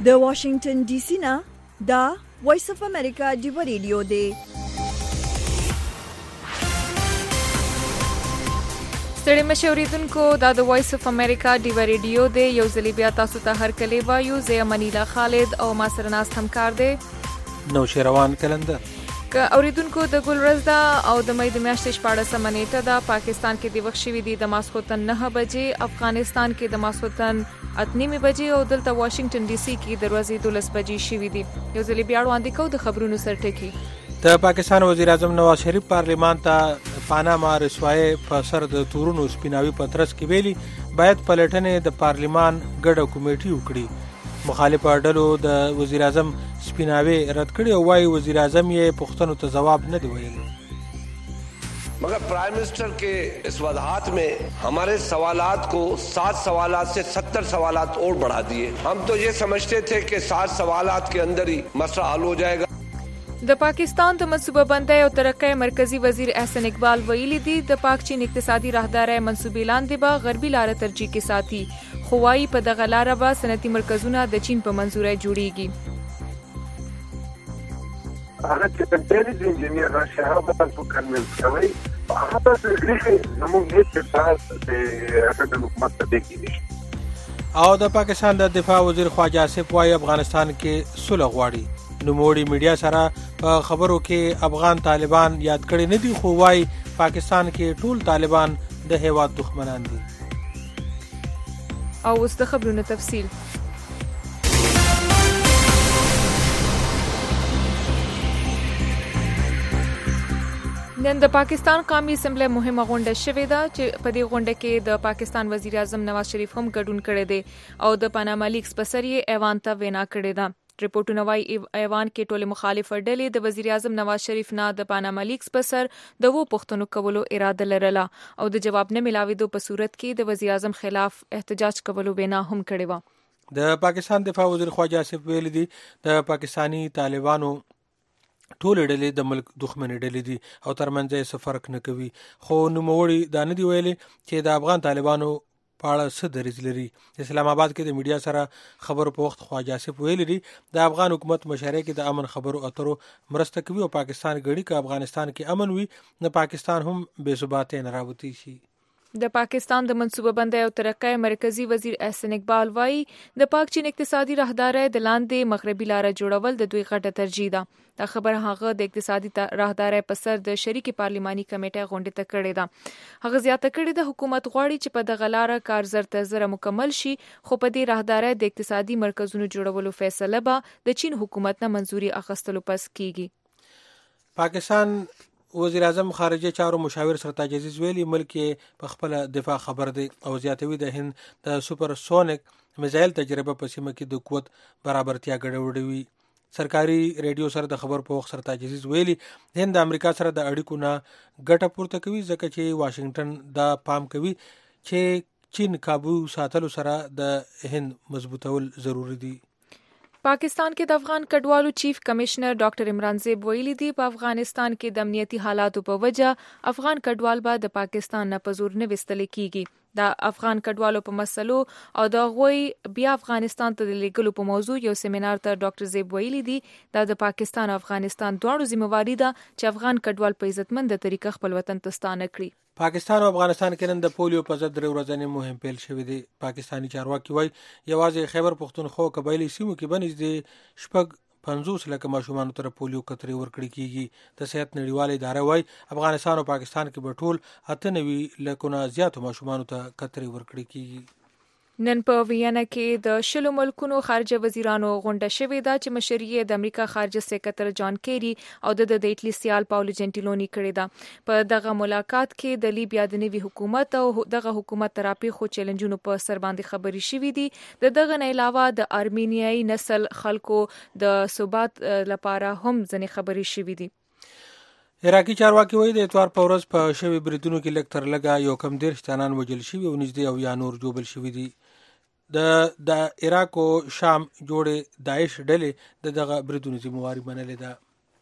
د واشنگټن ډي سي نه دا وایس اف امریکا ډیو ریډیو دی. ستړي مشه اوریدونکو، دا د وایس اف امریکا ډیو ریډیو دی. یو ځلې بیا تاسو ته هر کلی وایو. زه منیلا خالد او ما سره ناست همکار دی نوشیروان کلندر. که اوریدونکو د ګلرز دا او د مې د میاشتې 14 نیټه دا پاکستان کې د وخت شوی دی د ماسخوتن 9 بجې، افغانستان کې د ماسخوتن 8:30 بجې او دلته واشنگټن ډي سي کې د ورځې 12 بجې شوی دی. یو ځلې بیا وړاندې کوو د خبرونو سرټکی. د پاکستان وزیر اعظم نواز شریف پارلیمان ته پاناما رسوایی په سر د تورونو سپیناوي پترس کې ویلي باید پلټنې د پارلیمان ګډه کمیټه وکړي. مخالفه ډلو د وزیر اعظم سپیناوي رد کړي او وايي وزیر اعظم یې پوښتنو ته جواب نه دی ویلي. मगर prime minister के इस वजाहत में हमारे सवालात को 7 सवालात से 70 सवालात और बढ़ा दिए. हम तो ये समझते थे कि 7 सवालात के अंदर ही मसला हल हो जाएगा. د پاکستان د منصوبه بندۍ او ترقۍ مرکزی وزیر احسن اقبال ویلي دي د پاک چین اقتصادي راهدارۍ منصوبې لاندې به غربي لار ترجیح کې ساتي. خو وايي په دغه لار به صنعتي مرکزونه د چین په منظورۍ جوړیږي. هغه چې د ډېری انجینیر راشه هغه په کنوینس کوي هغه په دې زموږ د اقتصاد د حکومت ته کېږي. او د پاکستان د دفاع وزیر خواجه آصف وايي افغانستان کې صلح غواړي. نوموړي میډیا سره په خبرو کې افغان طالبان یاد کړي نه دي، خو وايي پاکستان کې ټول طالبان د هیواد دښمنان دي. او اوس د خبرونو تفصیل. نن د پاکستان قومي اسمبلی مهمه غونډه شوې ده چې په دې غونډه کې د پاکستان وزیر اعظم نواز شریف هم ګډون کړی دی او د پاناما لیکس په سر یې ایوان ته وینا کړې ده. ریپورتونه وايي ایوان کې ټول مخالف ډلې د وزیر اعظم نواز شریف نه د پاناما لیکس په سر د وو پښتنو کولو اراده لرله او د جواب نه ملاوېدو په صورت کې د وزیر اعظم خلاف احتجاج کولو وینا هم کړې و. د پاکستان دفاع وزیر خواجه آصف ویلي دي د پاکستانی طالبانو ټول ډلې د ملک دښمنۍ ډلې دي او ترمنځ یې څه فرق نه کوي. خو نوموړي دا نه دی ویلي چې د افغان طالبانو په اړه څه دریځ لري. اسلام آباد کې د میډیا سره خبرو په وخت خواجه آصف ویلي دي د افغان حکومت مشرۍ کې د امن خبرو اترو مرسته کوي او پاکستان غړي که افغانستان کې امن وي نه پاکستان هم بې ثباتۍ نه راوتی شي. د پاکستان د منصوبه بندۍ او ترقۍ مرکزی وزیر احسن اقبال وايي د پاک چین اقتصادي راهدارۍ د لاندې مغربي لار جوړول د دوی غټه ترجیح ده. دا خبره هغه د اقتصادي راهدارۍ په سر د شریک پارلماني کمیټې غونډې ته کړې ده. هغه زیاته کړې ده حکومت غواړي چې په دغه لار کار زر تر زر مکمل شي، خو په دې راهدارۍ د اقتصادي مرکزونو جوړولو فیصله به د چین حکومت نه منځوري اخیستلو پس کیږي. پاکستان وزیر اعظم خارجه چارو مشاور سرتاج عزیز ویلي ملک په خپل دفاع خبر دی او زیاتوي د هند د سوپر سونیک میزایل تجربه په سیمه کې د قوت برابرتیا ګډوډوي. سرکاري ریډیو سره د خبر په وخت سرتاج عزیز ویلي هند د امریکا سره د اړیکو نه ګټه پورته کوي ځکه چې واشنگټن دا پام کوي چې چین کابو ساتلو سره د هند مضبوطول ضروری دي. پاکستان کې د افغان کډوالو چیف کمشنر ډاکټر عمران زیب ویلي دي په افغانستان کې د امنیتي حالاتو په وجه افغان کډوال به د پاکستان نه په زور نه وستل کیږي. د افغان کډوالو په مسلو او د غوي بیا افغانستان ته د لیږلو په موضوع یو سیمینار ته ډاکټر زیب ویلي دي د پاکستان او افغانستان دواړو ذمہواری ده چې افغان کډوال په عزتمند طریقه خپل وطن ته ستانه کړي. پاکستان او افغانستان کې نن د پولیو په ضد 3 ورځې مهم پیل شوې دي. پاکستانی چارواکي وایي یوازې خیبر پختونخوا قبایلی سیمو کې بنځ 50 لکه ماشومان تر پولیو کترې ورکړي کیږي. د صحت نړیواله اداره وایي افغانستان او پاکستان کې به ټول 98 لکه زیات ماشومان ته کترې ورکړي کیږي. نن په ویانا کې د شلو ملکونو خارجه وزیرانو غونډه شوې ده چې مشري د امریکا خارجه سکرټر جان کیری او د ایټلی سیال پاولو جنټیلونی کړی ده. په دغه ملاقات کې د لیبیا د نوي حکومت او دغه حکومت تراپی خو چیلنجونو په سر باندې خبري شوې دي. دغه نه علاوه د ارمینیایي نسل خلکو د ثبات لپاره هم ځنې خبري شوې دي. عراقي چارواکي وایي د اتوار په ورځ په شوي بریدونو کې لږ تر لږه یو کم 10 تنان وژل شوي او نږدې او یا نور جوبل شوي دي. د عراق او شام جوړې داعش ډلې دغه بریدونو ذمہواری منلې ده.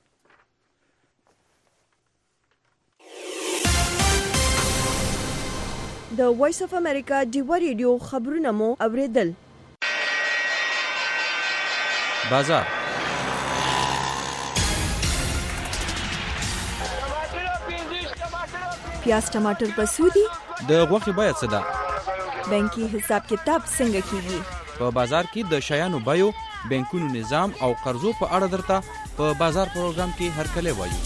د وایس اف امریکا ډیو ریډیو خبرونه مو اوریدل. بازار. پیاز ټماټر په سودی د غوښې بیه څه ده؟ بانکي حساب کتاب څنګه کیږي؟ په بازار کې د شیانو بیو، بانکونو نظام او قرضو په اړه درته په بازار پروګرام کې هرکلی وایو.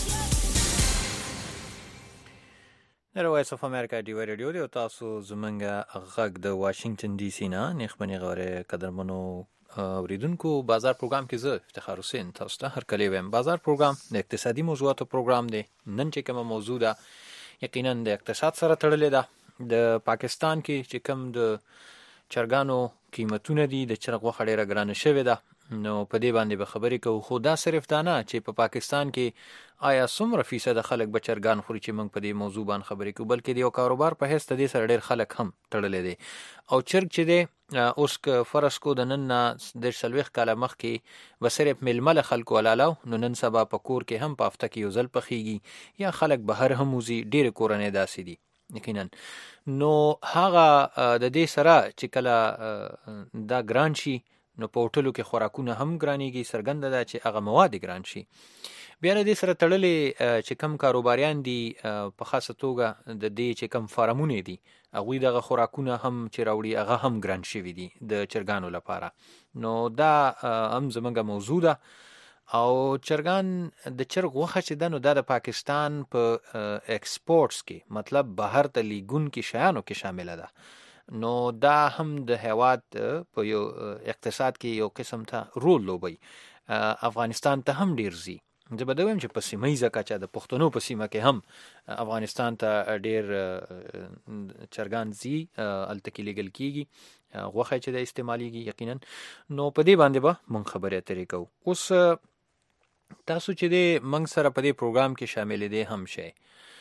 د وایس اف امریکا ډیو ریډیو دی او تاسو زمونږ غږ د واشنگټن ډي سي نه نیخمنې غوړې قدرمنو اوریدونکو. بازار پروګرام کې زه افتخار حسین تاسو ته هرکلی وایم. بازار پروګرام د اقتصادي موضوعاتو پروګرام دی. نن چې کومه موضوع ده یقینا د اقتصاد سره تړلې ده. د پاکستان کې چې کوم د چرګانو قیمتونه دي، د چرګ غوښه ډیره ګرانه شوې ده، نو په دې باندې به خبرې کوو. خو دا صرف دا نه چې په پاکستان کې آیا څومره فیصد خلک به چرګان خوري چې موږ په دې موضوع باندې خبرې کوو، بلکې د یو کاروبار په حیث د دې سره ډیر خلک هم تړلې دي. او چرګ چې دی اوس که فرض کو د نن نه 40 کاله مخکې به صرف میلمه له خلکو ولالاو، نو نن سبا په کور کې هم په هفته کې یو ځل پخیږي یا خلک بهر هم وځي. ډېرې کورنۍ داسې دي یقینا. نو هغه د دې سره چې کله دا ګران شي نو په هوټلو کې خوراکونه هم ګرانېږي. څرګنده ده چې هغه مواد ګران شي. بیا له دې سره تړلې چې کم کاروباریان دي په خاصه توګه د دې چې کم فارمونه دي هغوی دغه خوراکونه هم چې راوړي هغه هم ګران شوي دي د چرګانو لپاره. نو دا هم زموږ موضوع ده. او چرګان د چرګ غوښه چې ده نو دا د پاکستان په ایکسپورټس کې مطلب بهر ته لیږون کې شیانو کې شامله ده. نو دا هم د هیواد په یو اقتصاد کې یو قسم ته رول لوبوي. افغانستان ته هم ډیر ځي. زه به دا وایم چې په سیمه ییزه کچه د پښتنو په سیمه کې هم افغانستان ته ډیر چرګان ځي، هلته کې لیږل کېږي غوښه چې د استعمالیږي یقینا. نو په دې باندې به مونږ خبرې اترې کوو. اوس تاسو چې دی موږ سره په دې پروګرام کې شامل دی هم شئ.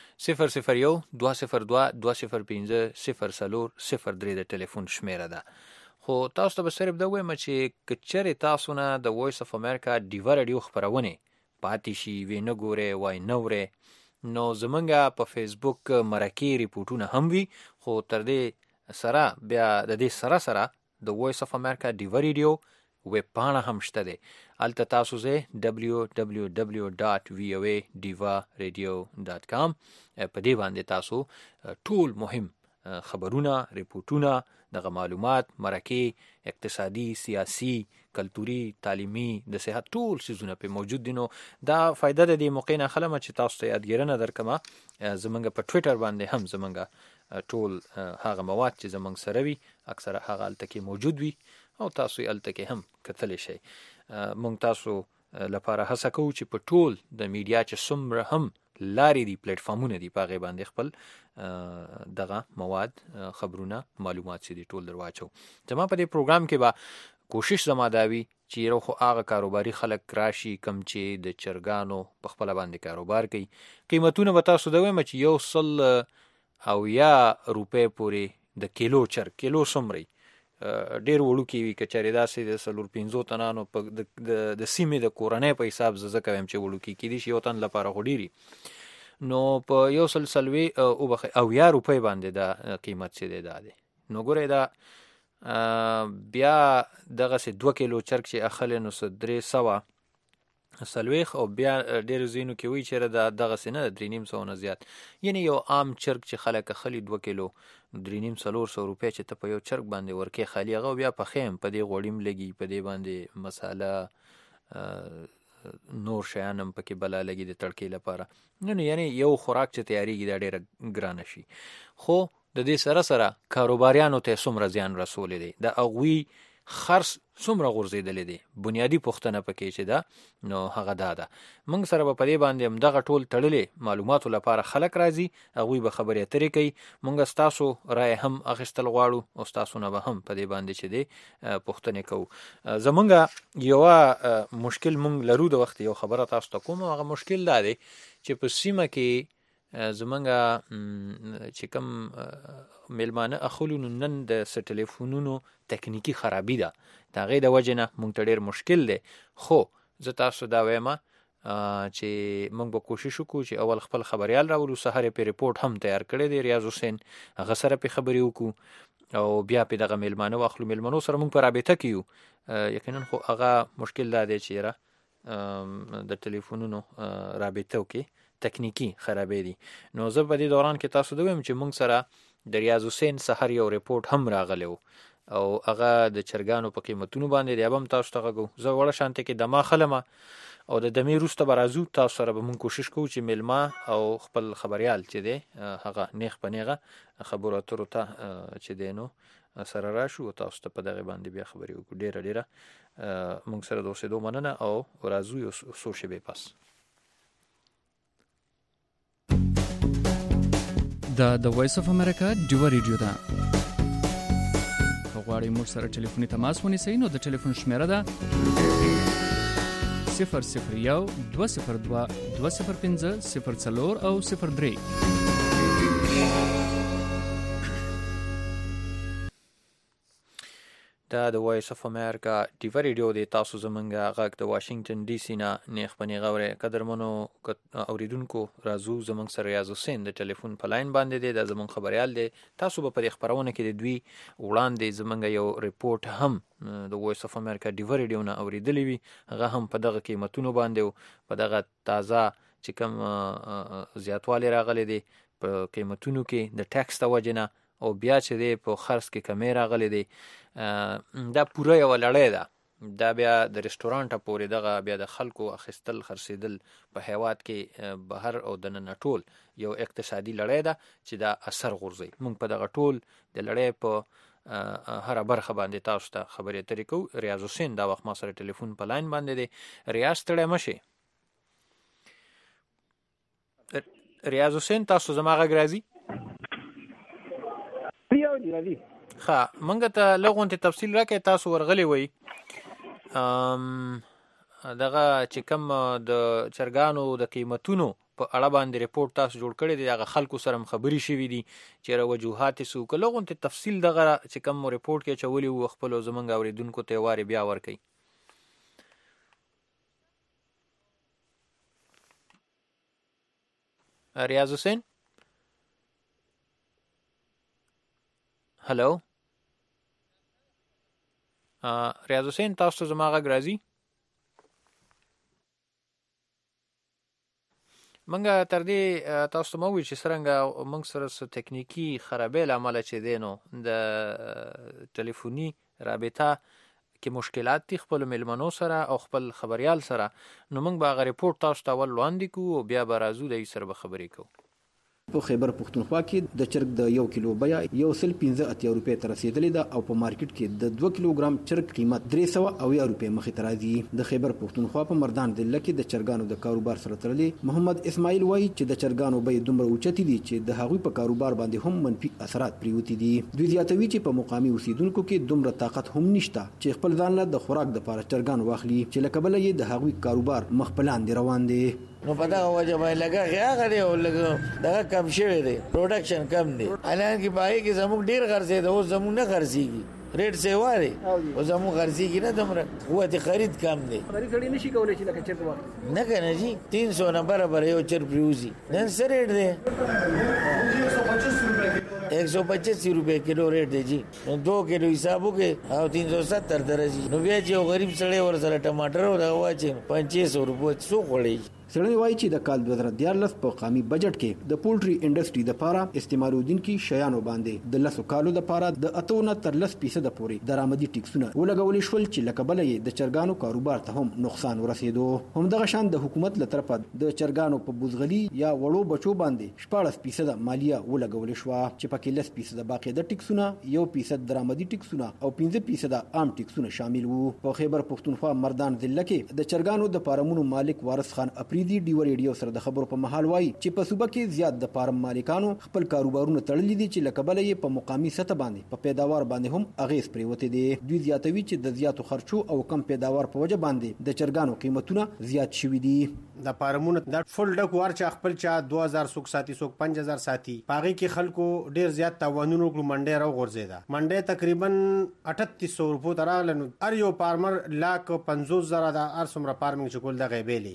001-202-205-04-03 د ټلیفون شمیره ده. خو تاسو ته به صرف دا وایم چې که چېرې تاسو نه د وایس اف امریکا ډیوه راډیو خپرونې پاتې شي، وی نه ګورئ وای نه اورئ، نو زمونږ په فیسبوک مرکې ریپورټونه هم وي. خو تر دې سره بیا د دې سره د وایس اف امریکا ډیوه ریډیو ویب پاڼه هم شته دی. هلته تاسو ځئ www.voadiva.radio.com. په دې باندې تاسو ټول مهم خبرونه، ریپورټونه، دغه معلومات، مرکې، اقتصادي، سیاسي، کلتوري، تعلیمي، د صحت ټول څیزونه په موجود دي. نو دا فایده د دې موقع نه خلمه چې تاسو ته یادګیرنه درکمه. زمونږ په ټویټر باندې هم زمونږ ټول هغه مواد چې زمونږ سره وي اکثره هغه هلته کې موجود وي او تاسو یې هلته کې هم کتلی شئ. مونږ تاسو لپاره هڅه کوو چې په ټول د میډیا چې څومره هم لارې دي، پلیټفارمونه دي، په هغې باندې خپل دغه مواد، خبرونه، معلومات چې دي ټول در واچو. زما په دې پروګرام کې به کوشش زما دا وي چې یو خو هغه کاروباري خلک راشي کم چې د چرګانو په خپله باندې کاروبار کوي. قیمتونه به تاسو دا وایم چې 100 روپۍ پورې د کیلو چرګ، کیلو څومره ډیر وړوکی وي، که چېرې داسې د 4-5 تنانو د سیمې د کورنۍ په حساب زه کوم چې وړوکی کېدی شي یو تن لپاره خو ډېري، نو په 100 روپۍ باندې دا قیمت چې دی دا دی. نو ګورئ دا بیا دغسې 2 کیلو چرګ چې اخلی نو 340 او بیا ډېرو ځینو کې وایي چېرې دغسې نه 350 نه زیات. یعنې یو عام چرګ چې خلک اخلي 2 کیلو 350-400 روپۍ چې ته په یو چرګ باندې ورکې خالي هغه بیا پخیم په دې غوړیم لګي، په دې باندې مساله نور شیان هم پکې بلا لګي د تړکې لپاره. نو یعنې یو خوراک چې تیاریږي دا ډېره ګرانه شي. خو د دې سره کاروباریانو ته څومره زیان رسولی دی، د هغوی خرڅ څومره غورځېدلی دی، بنیادي پوښتنه پکې چې ده نو هغه دا ده. موږ سره به په دې باندې همدغه ټول تړلې معلوماتو لپاره خلک راځي، هغوی به خبرې اترې کوي. موږ ستاسو رایې هم اخیستل غواړو او ستاسو نه به هم په دې باندې چې دی پوښتنې کوو. زموږ یوه مشکل موږ لرو د وخت یو خبره تاسو ته کوم، هغه مشکل دا دی چې په سیمه کې زمونږ چې کوم میلمانه اخلو نو نن د ټلیفونونو تکنیکی خرابي ده، د هغې د وجې نه مونږ ته ډېر مشکل دی. خو زه تاسو دا وایم چې موږ به کوشش وکړو چې اول خپل خبريال راولو، سحر په ریپورت هم تیار کړی دی ریاض حسین، هغه سره په خبري وکړو او بیا په دغه میلمانه واخلو. میلمنو سره موږ په رابطه کیو، یقینا خو هغه مشکل دا دی چې را د ټلیفونونو رابطه کې تکنیکی خرابې دي. نو زه په دې دوران کې تاسو ته وایم چې موږ سره د ریاض حسین سحر یو ریپورت هم راغلی او هغه د چرګانو په قیمتونو باندې دی. هم تاسو ته غو زه وړه شانته کې دما خلمه او د دمې روسته برازو تاسو سره به موږ کوشش کوو چې میلما او خپل خبريال چې دی هغه نیغ پنیغه خبرو اترو ته چې دی نو سره راشو او تاسو ته په دغه باندې بیا خبرې وکړو. ډیره موږ سره د اوسېدو مننه او راځو یو څو شېبې پس. د وایس اف امریکا ډیو ریډیو ده. غواړئ موږ سره ټلیفوني تماس ونیسئ نو د ټلیفون شمیره ده 001 202 205 04 او 03. دا د وایس اف امریکا ډیو ریډیو دی. تاسو زمونږه غږ د واشنگټن ډي سي نه نیغ پنی غوره قدرمنو اوریدونکو راځو زمونږ سره ریاض حسین د ټلیفون په لاین باندې دی. دا زمونږ خبريال دی. تاسو به په خبرونه کې د دوی وړاندې زمونږ یو ریپورت هم د وایس اف امریکا ډیو ریډیو نه اوریدلی وي، هغه هم په دغه قیمتونو باندې او په دغه تازه چې کوم زیاتوالی راغلی دی په قیمتونو کې د ټیکس د وجنه او بیا چې دی په خرڅ کې کمی راغلی دی. دا پوره یو لړۍ ده. دا بیا د ریسټورانټ پورې دغه بیا د خلکو اخیستل خرڅېدل په هیواد کې بهر او د نن ټول یو اقتصادي لړۍ ده چې دا اثر غورځي. موږ په دغه ټول د لړۍ په هر برخه باندې تاسو ته خبرې اترې کوو. ریاض حسین دا وخت ما سره ټلیفون په لاین باندې دی. ریاض ستړی مشي. ریاض حسین تاسو زما غږ راځي؟ ښه، منګه ته لغونته تفصیل راکې تاسو ورغلی وي دغه چې کوم د چرګانو د قیمتونو په اړه باندې ریپورت تاسو جوړ کړی دی، هغه خلکو سره خبري شوې دي چې را وجوهات سو کلهغونته تفصیل دغه چې کوم ریپورت کې چولي و خپل زمنګ اوریدونکو ته واره بیا ور کوي. ریاض حسین هلو ریاض حسین تاسو زما غږ راځي؟ منګه تر دې تاسو مو وی چې څنګه موږ سره تکنیکی خرابې لامل چې دینو د ټلیفوني رابطه کې مشکلات دي خپل میلمنو سره او خپل خبريال سره، نو موږ به غو ریپورت تاسو ته ول وړاندې کوو او بیا به راځو د سره به خبرې کوو. په خیبر پښتونخوا کې د چرګ د 1 کیلو بیا 115 روپے تر رسیدلې ده او په مارکیټ کې د 2 کیلوګرام چرګ قیمت 300 روپے مخې ته راځي. د خیبر پښتونخوا په مردان ضلع کې د چرګانو د کاروبار سره تړلې محمد اسماعیل وایي چې د چرګانو به دومره اوچتي دي چې د هغوی په کاروبار باندې هم منفي اثرات پریوتی دي. دوی زیاتوي چې په مقامي اوسیدونکو کې دومره طاقت هم نشته چې خپل ځان له د خوراک د لپاره چرګان واخلي چې لکه بل یې د هغوی کاروبار مخ په لاندې روان دي. نو پتا وجه باندې لګا غړي او لګا دا کم شوی دی، پروډکشن کم دی. الان کې پای کې زموږ ډیر خرڅې ده او زموږ نه خرڅيږي، ریټ سیواري او زموږ خرڅيږي نه دومره، قوت خرید کم دی. خرید کړي نشي کولای چې لکه چرګ واخلي نه کنه جی 300 نمبر پر یو چرګ پریوزي نن سره ریټ دی 125 روپے کیلو ریٹ دی جی. 2 کیلو حسابو کې او 370 درځي. نو بیا چې غریب سړی ور سره ټماټر او دا واچي 500 روپے څو غړي. سړی وایي چې د کال 2014 په قومي بجټ کې د پولټري انډستری د لپاره استعمالودونکو شیانو باندې د 10 کالو د لپاره د 8 تر 10% پورې درآمدي ټیکسونه ولګول شول چې لکه بلې د چرګانو کاروبار ته هم نقصان ورسېدو. همدغه شان د حکومت له طرفه د چرګانو په بوزغلي یا وړو بچو باندې 14% مالیه ولګول شو چې پکې 10% باقاعده ټیکسونه، 1% درآمدي ټیکسونه او 15% عام ټیکسونه شامل وو. په خیبر پښتونخوا مردان ضلع کې د چرګانو د فارمونو مالک وارث خان دی ډیو ریډیو سره د خبرو په محل وایي چې په صوبه کې زیات د فارم مالکانو خپل کاروبارونه تړلي دي چې لکه بل یې په مقامي سطح باندې په پیداوار باندې هم اغیز پریوته دي. دوی زیاتوي چې د زیاتو خرچو او کم پیداوار په وجه باندې د چرګانو قیمتونه زیات شوي دي. د فارمونو د فل ډک ورچ خپل چا 2000 سوک ساتي سوک 5000 ساتي پاغي کې خلکو ډیر زیات تاوانونو کړو. منډه راو غورځیدا منډه تقریبا 3800 روپو تراله. ار یو فارمر لاک 50000 د ارسمره فارمینګ شکول د غیبېلی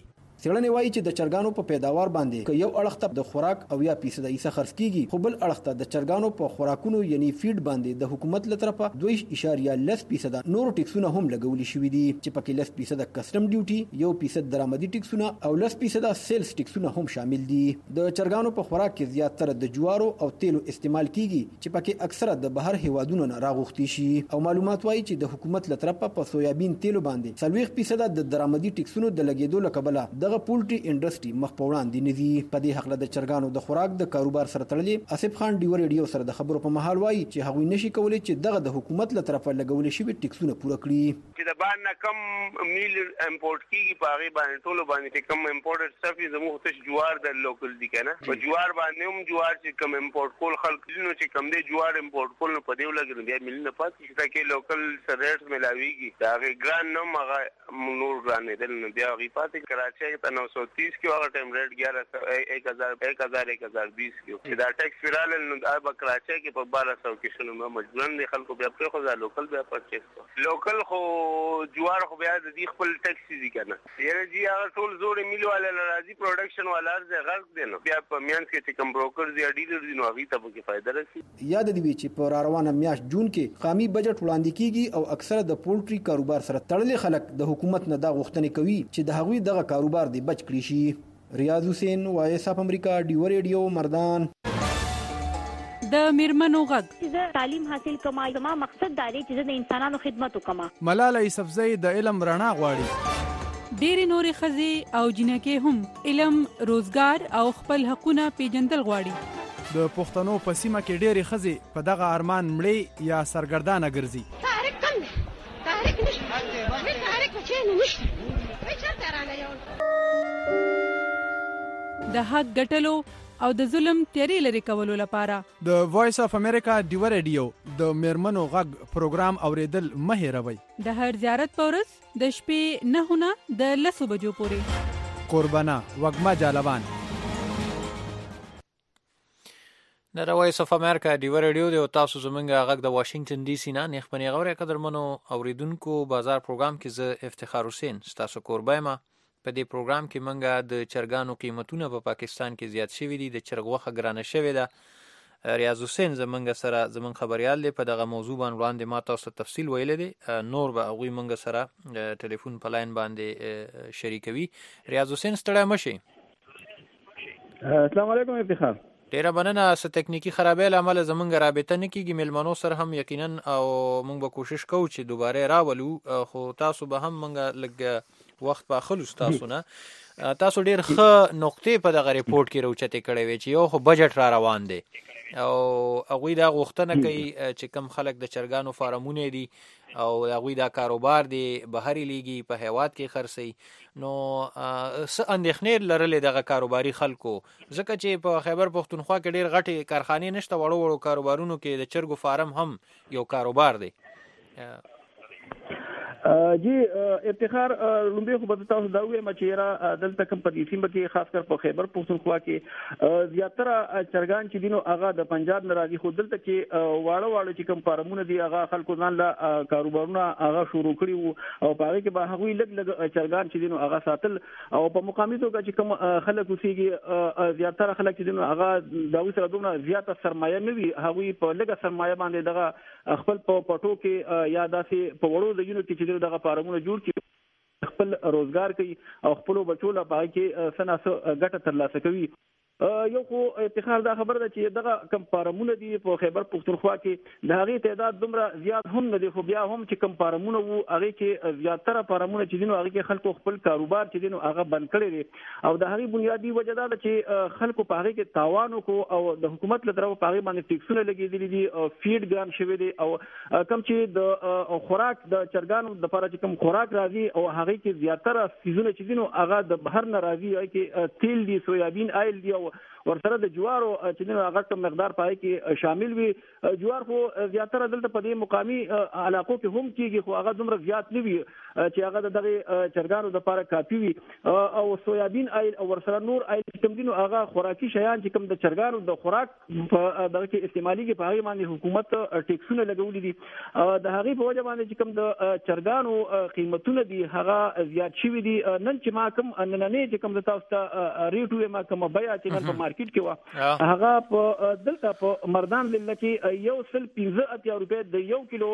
څېړنې وایي چې د چرګانو په پیداوار باندې که یو اړخ ته د خوراک او یا فیصد حصہ خرڅ کیږي خو بل اړخ ته د چرګانو په خوراکونو یعنی فیډ باندې د حکومت له طرفه 2.10% نور ټیکسونه هم لګول شوي دي چې پکې 10% کسټم ډیوټي 1% درآمدي ټیکسونه او 10% سیلز ټیکسونه هم شامل دي. د چرګانو په خوراک کې زیاتره د جوارو او تیلو استعمال کیږي چې پکې اکثره د بهر هیوادونو نه راغوښتي شي او معلومات وایي چې د حکومت له طرفه په سویابین تیلو باندې 40% د درآمدي ټیکسونو د لګیدو له کبله دغه پولټري انډستری مخ په وړاندې نه دي. په دې حق له د چرګانو د خوراک د کاروبار سره تړلې آصف خان ډیو ریډیو سره د خبرو په مهال وایي چې هغوی نشي کولای چې دغه د حکومت له طرفه لګول شوی ټیکسونه پوره کړي. چې د باندې کم میل امپورټ کیږي په هغه باندې ټولو باندې کم امپورټډ سټاف زموږ ته جوار د لوکل دي کنه په جوار باندې هم جوار چې کم امپورټ کول خلک نو چې کم دی جوار امپورټ کول نو په دیو لګي بیا مل نه پات چې کې لوکل سریټ ملاويږي دا غي ګران نو مغه نور ګران نه دل بیا غي پاتې کراچي ته 930 کې هغه ټایم ریټ 1020 کې دا ټیکس فیرال نو دا کراچي کې په 1200 کې شنو مجبورن دي خلکو بیا په خو لوکل بیا پرچیز لوکل خو جوار خو بیا د دې خپل ټیکس دي کنه یره جی هغه ټول زور میل والا راځي پروډکشن والا زه غرض دینو بیا په میانس کې چې کوم بروکر دی ډیلر دي نو هغه ته به فائدہ رسي. یاد دی چې په روانه میاشت جون کې قامي بجټ وړاندې کیږي او اکثره د پولټري کاروبار سره تړلې خلک د حکومت نه دا غوښتنې کوي چې د هغوی دغه کاروبار دی بچ کړي شي. ریاض حسین وایس اف امریکا ډیو ریډیو مردان. د میرمنو غږ زه تعلیم حاصل کوم زما مقصد دا دی چې د انسانانو خدمت وکم. ملاله یوسفزۍ د علم رڼا غواړي. ډېری نورې ښځې او جنکې هم علم روزګار او خپل حقونه پیژندل غواړي. د پښتنو په سیمه کې ډېرې ښځې په دغه ارمان مړې یا سرګردانه ګرځي. تحریک کم دی تحریک نشته تحریک چېرې نشته چېرته رانه د حق ګټلو او د ظلم تیارې لرې کولو لپاره د وایس اف امریکا ډیو ریډیو د میرمنو غږ پروګرام اوریدل مه هېروئ. د هر زیارت په ورځ د شپې 9 نه د 10 بجو پورې. قربانه وږمه جالبان. د وایس اف امریکا ډیو ریډیو د تاسو زمونږ غږ د واشنگټن ډي سي نه نخبني غوړې قدرمنو اوریدونکو بازار پروګرام کې زه افتخار حسین ستاسو قربایم. په دې پروګرام کې منګه د چرګانو قیمتونه په پاکستان کې زیات شوي دي د چرګ غوښه ګرانه شوې ده. ریاض حسین زمونږ سره زمونږ خبريال دی په دغه موضوع باندې وړاندې ما تاسو تفصیل ویل دي نور به هغوی منګه سره ټلیفون په لاین باندې شریکوي. ریاض حسین ستړی مشي. السلام علیکم افتخار. ډیره مننه څه تکنیکی خرابې له امله زمونږ رابطه نه کیږي میلمنو سره هم یقینا او مونږ به کوشش کوو چې دوباره راولو خو تاسو به هم مونږ لږ وخت په خلوص تاسو نه تاسو ډیر ښه نقطې په دغه ریپورت کې راوچتې کړې وي چې یو خو بجټ را روان دی او هغوی دا غوښتنه کوي چې کم خلک د چرګانو فارمونه دي او هغوی دا کاروبار دی بهرې لیږي په هیواد کې خرڅوي نو څه اندېښنې لرلې دغه کاروباري خلکو ځکه چې په خیبر پښتونخوا کې ډېر غټې کارخانې نشته وړو وړو کاروبارونو کې د چرګو فارم هم یو کاروبار دی. جی افتخار لومبه خو به تاسو دا وایم چې را دلته کوم په دې سیمه کې خاص کر په خیبر پښتونخوا کې زیاتره چرګان چې دینو هغه د پنجاب ناراضي خو دلته کې واړه چې کوم فارمونه دي هغه خلکو ځان له کاروبارونه هغه شروع کړي وو او په هغه کې به هغوی لږ چرګان چې دینو هغه ساتل او په مقامي توګه چې کوم خلک اوسېږي زیاتره خلک چې دینو هغه دا سره دومره زیاته سرمایه نه وي هغوی په لږه سرمایه باندې دغه خپل په پټو کې یا داسې په وړو د یونټ کې دغه فارمونه جوړ کړي خپل روزګار کوي او خپل بچو لا پای کې سناسو ګټه ترلاسه کوي. یو خو افتخار دا خبر ده چې دغه کم فارمونه دي په خیبر پښتونخوا کې د هغې تعداد دومره زیات هم نه دی خو بیا هم چې کم فارمونه وو هغې کې زیاتره فارمونه چې دي نو هغې کې خلکو خپل کاروبار چې دي نو هغه بند کړی دی او د هغې بنیادي وجه دا ده چې خلکو په هغې کې تاوان وکړو او د حکومت له طرفه په هغې باندې ټیکسونه لګېدلي دي فیډ ګران شوی دی او کم چې د خوراک د چرګانو دپاره چې کوم خوراک راځي او هغې کې زیاتره څیزونه چې دي نو هغه د بهر نه راځي هغې کې تیل دي سویابین آیل دي او ورسره د جوارو چې دنه هغه کم مقدار پای کې شامل وي. جوار خو زیاتره دلته په دې مقامی علاقو کې هم کیږي خو هغه دومره زیات نه وي چې هغه دغه چرګانو د لپاره کافي وي. او سویابین ایل او ورسره نور ایل کوم دي نو هغه خوراکي شیان چې کوم د چرګانو د خوراک په دغه کې استعمالي کې په هغه باندې حکومت ټیکسونه لګولې دي. د هغه په وجه باندې چې کوم د چرګانو قیمتونه دي هغه زیات شوي دي. نن چې ما کوم نننې چې کوم د تاسو ته ریټ وې ما کوم بیا چې نن په مارکیټ کې و هغه په دلته په مردان لیل کې 115 روپے د 1 کیلو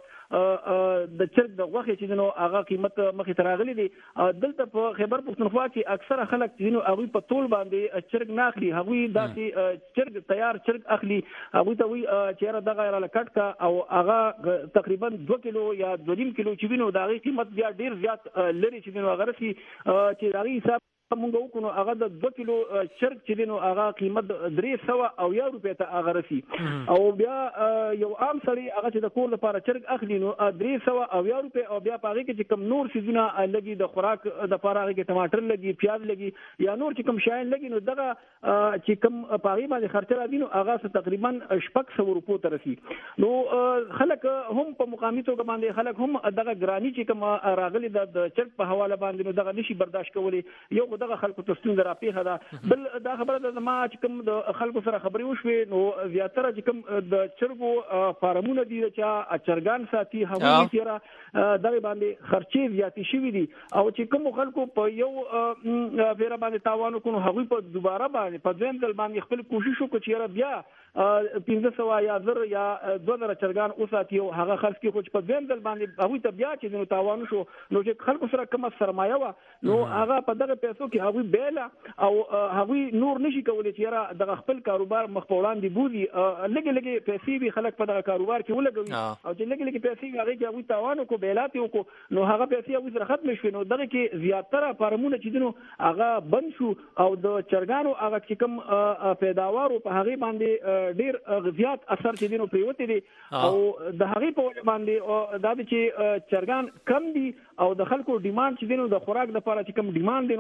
د چرګ د غوښې چې نو هغه قیمت مخې ته راغلي دي. دلته په خیبر پښتونخوا کې اکثره خلک چې نو هغه په تول باندې چرګ نه اخلي هغه داسې چرګ تیار چرګ اخلي هغه ته وی چې دغه را لکټ کا او هغه تقریبا 2 کیلو یا 2.5 کیلو چې وینو دا غي قیمت بیا ډیر زیات لري چې نو هغه رسي چې دا غي حساب مونږ وکړو هغه د 2 کیلو چرګ چې نو هغه قیمت 300 روپے ته هغه رسي. او بیا یو عام سړی هغه چې د کور لپاره چرګ اخلي نو 300 روپے او بیا پاره کې چې کم نور سيزونه لګي د خوراک د لپاره کې ټماټر لګي پیاز لګي یا نور چې کم شاین لګي نو دغه چې کم پاره باندې خرچه راځي نو هغه تقریبا 600 روپے ته رسي. نو خلک هم په مقامي توګه باندې خلک هم دغه ګرانی چې کم راغلي د چرګ په حواله باندې نو دغه نشي برداشت کولی. یو دغه خلکو ته ستونزه راپیښه ده. بل دا خبره ده ما چې کوم د خلکو سره خبرې وشوې نو زیاتره چې کوم د چرګو فارمونه دي چې چرګان ساتي هغه یې دغه باندې خرچې زیاتې شوي دي او چې کوم خلکو په یو فیر باندې تاوان وکړو هغه په دوباره باندې په ځین ځل باندې خپل کوشش وکړي چې بیا 1500 یا 1000 یا 2000 چرګان اوساتي او هغه خرڅ کې خو په ځین ځل باندې هغه ته بیا چې نو تاوان شو نو چې خلکو سره کومه سرمایه و نو هغه په دغه پیسو کې هغه بیل او هغه نور نشي کولای چې دغه خپل کاروبار مخ په وړاندې بوزي. لګي پیسې به خلک په دغه کاروبار کې ولګوي او چې لګي پیسې هغه کې هغه تاوان کو بیلات کو نو هغه پیسې هغه سره ختم شوي نو دغه کې زیاتره فارمونه چې دنو هغه بند شو او د چرګانو هغه چې کوم پیداوار په هغه باندې ډیر زیات اثر چې دنو پریوته دي او د هغه په باندې دا چې چرګان کم دي او د خلکو ډیماند چې دنو د خوراک لپاره چې کوم ډیماند دي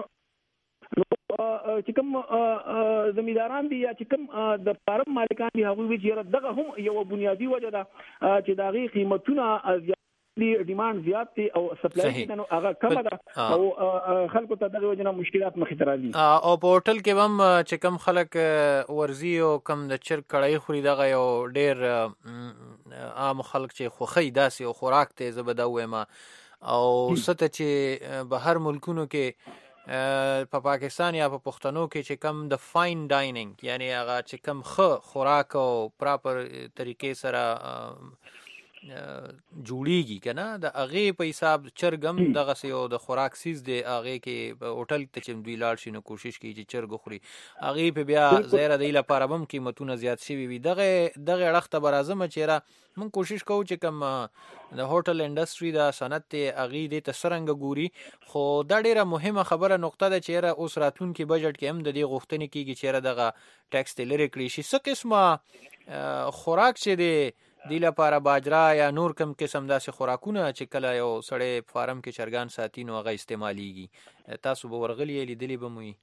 چې کوم زمینداران دي یا چې کوم د فارم مالکان دي هغه وی چې دغه هم یو بنیادی وجه ده چې دغه قیمتونه دی ډیماند زیات دي او سپلای نو هغه کم ده او خلکو ته دغه وجنه مشکلات مخې ته راځي. او په هوټل کې هم چې کم خلک ورزي او کم د چرګ کړای خوري دغه یو ډیر عام خلک چې خوخی داسې او خوراک ته زبده وایم او ست چې بهر ملکونو کې په پاکستان یا په پښتنو کې چې کم د فاین ډاینینګ یعنی هغه چې کم خوراک او پراپر طریقې سره جوړیږي کنه د هغه په حساب چرګم دغه سیو د خوراک سیز دی هغه کې په هوټل ته چې دوی لاړ شي نو کوشش کوي چې چرګ خوري هغه په بیا زیره دی لپاره هم قیمتونه زیات شي وي دغه اړخ ته برازم چې مون کوشش کوو چې کوم د هوټل انډستری دا صنعت ته هغه د تسرنګ ګوري خو دا ډیره مهمه خبره نقطه ده چې اوس راتلونکي بجټ کې هم د دې غوښتنې کیږي چې دغه ټیکس لري کړی شي څه قسمه خوراک چې دی لپاره باجرا یا نور کم قسم داسې خوراکونه چې کله یو سړی فارم کې چرګان ساتي نو هغه استعماليږي تاسو به ورغلی لیدلی به موي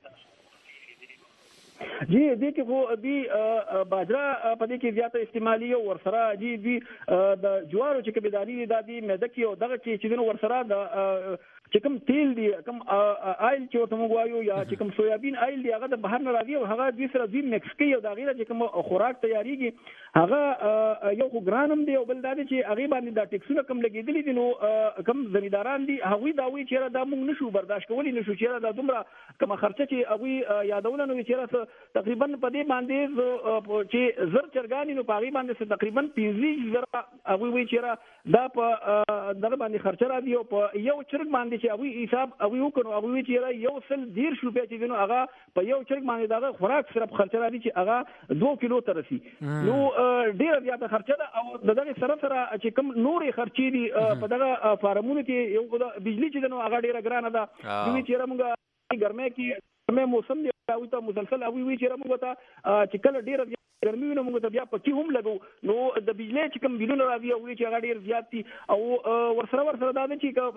جی دې کې خو دی باجرا په دې کې زیاته استعمالي او ورسره جی د جوارو چې کبداري د دې مېده کې او دغه چې نو ورسره د چې کوم تیل دی کوم آیل چې ورته موږ وایو یا چې کوم سویابین آیل دی هغه د بهر نه راځي او هغه د سره د مکس کوي او دا غیره چې کوم خوراک تیاریږي هغه یو خو ګرانم دی او بل دا چې هغه باندې د ټیکسونه کم لګیدلې دي نو کم زمینداران دي هغه دا وی چې دا موږ نشو برداشت کولی نشو چې دا دومره کوم خرچه چې هغه یادونه نو چې تقریبا په دې باندې چې زر چرګانی نو پاغي باندې تقریبا 15,000 هغه وی چې دا په دغه باندې خرچه را دی او په یو چرګ باندې چې هغه حساب هغه وکړو هغه چې یو سل 10 روپیا چې نو هغه په یو چرګ باندې دغه خوراک صرف خرچه را دي چې هغه 2 کیلو ته رسي نو ډیر زیاته خرچه ده او دغه سره چې کوم نورې خرچې دي په دغه فارمونو کې یو د بجلی چې نو هغه ډیره ګرانه ده دوی چې موږ ګرمه کې موسم دی او ته مسلسل او وی چې موږ ته چې کله ډیره ګرمي نو موږ ته بیا پکې هم لګو نو د بجلی چې کوم بلونه راځي او چې هغه ډیر زیات دي او ورسره دا چې په دې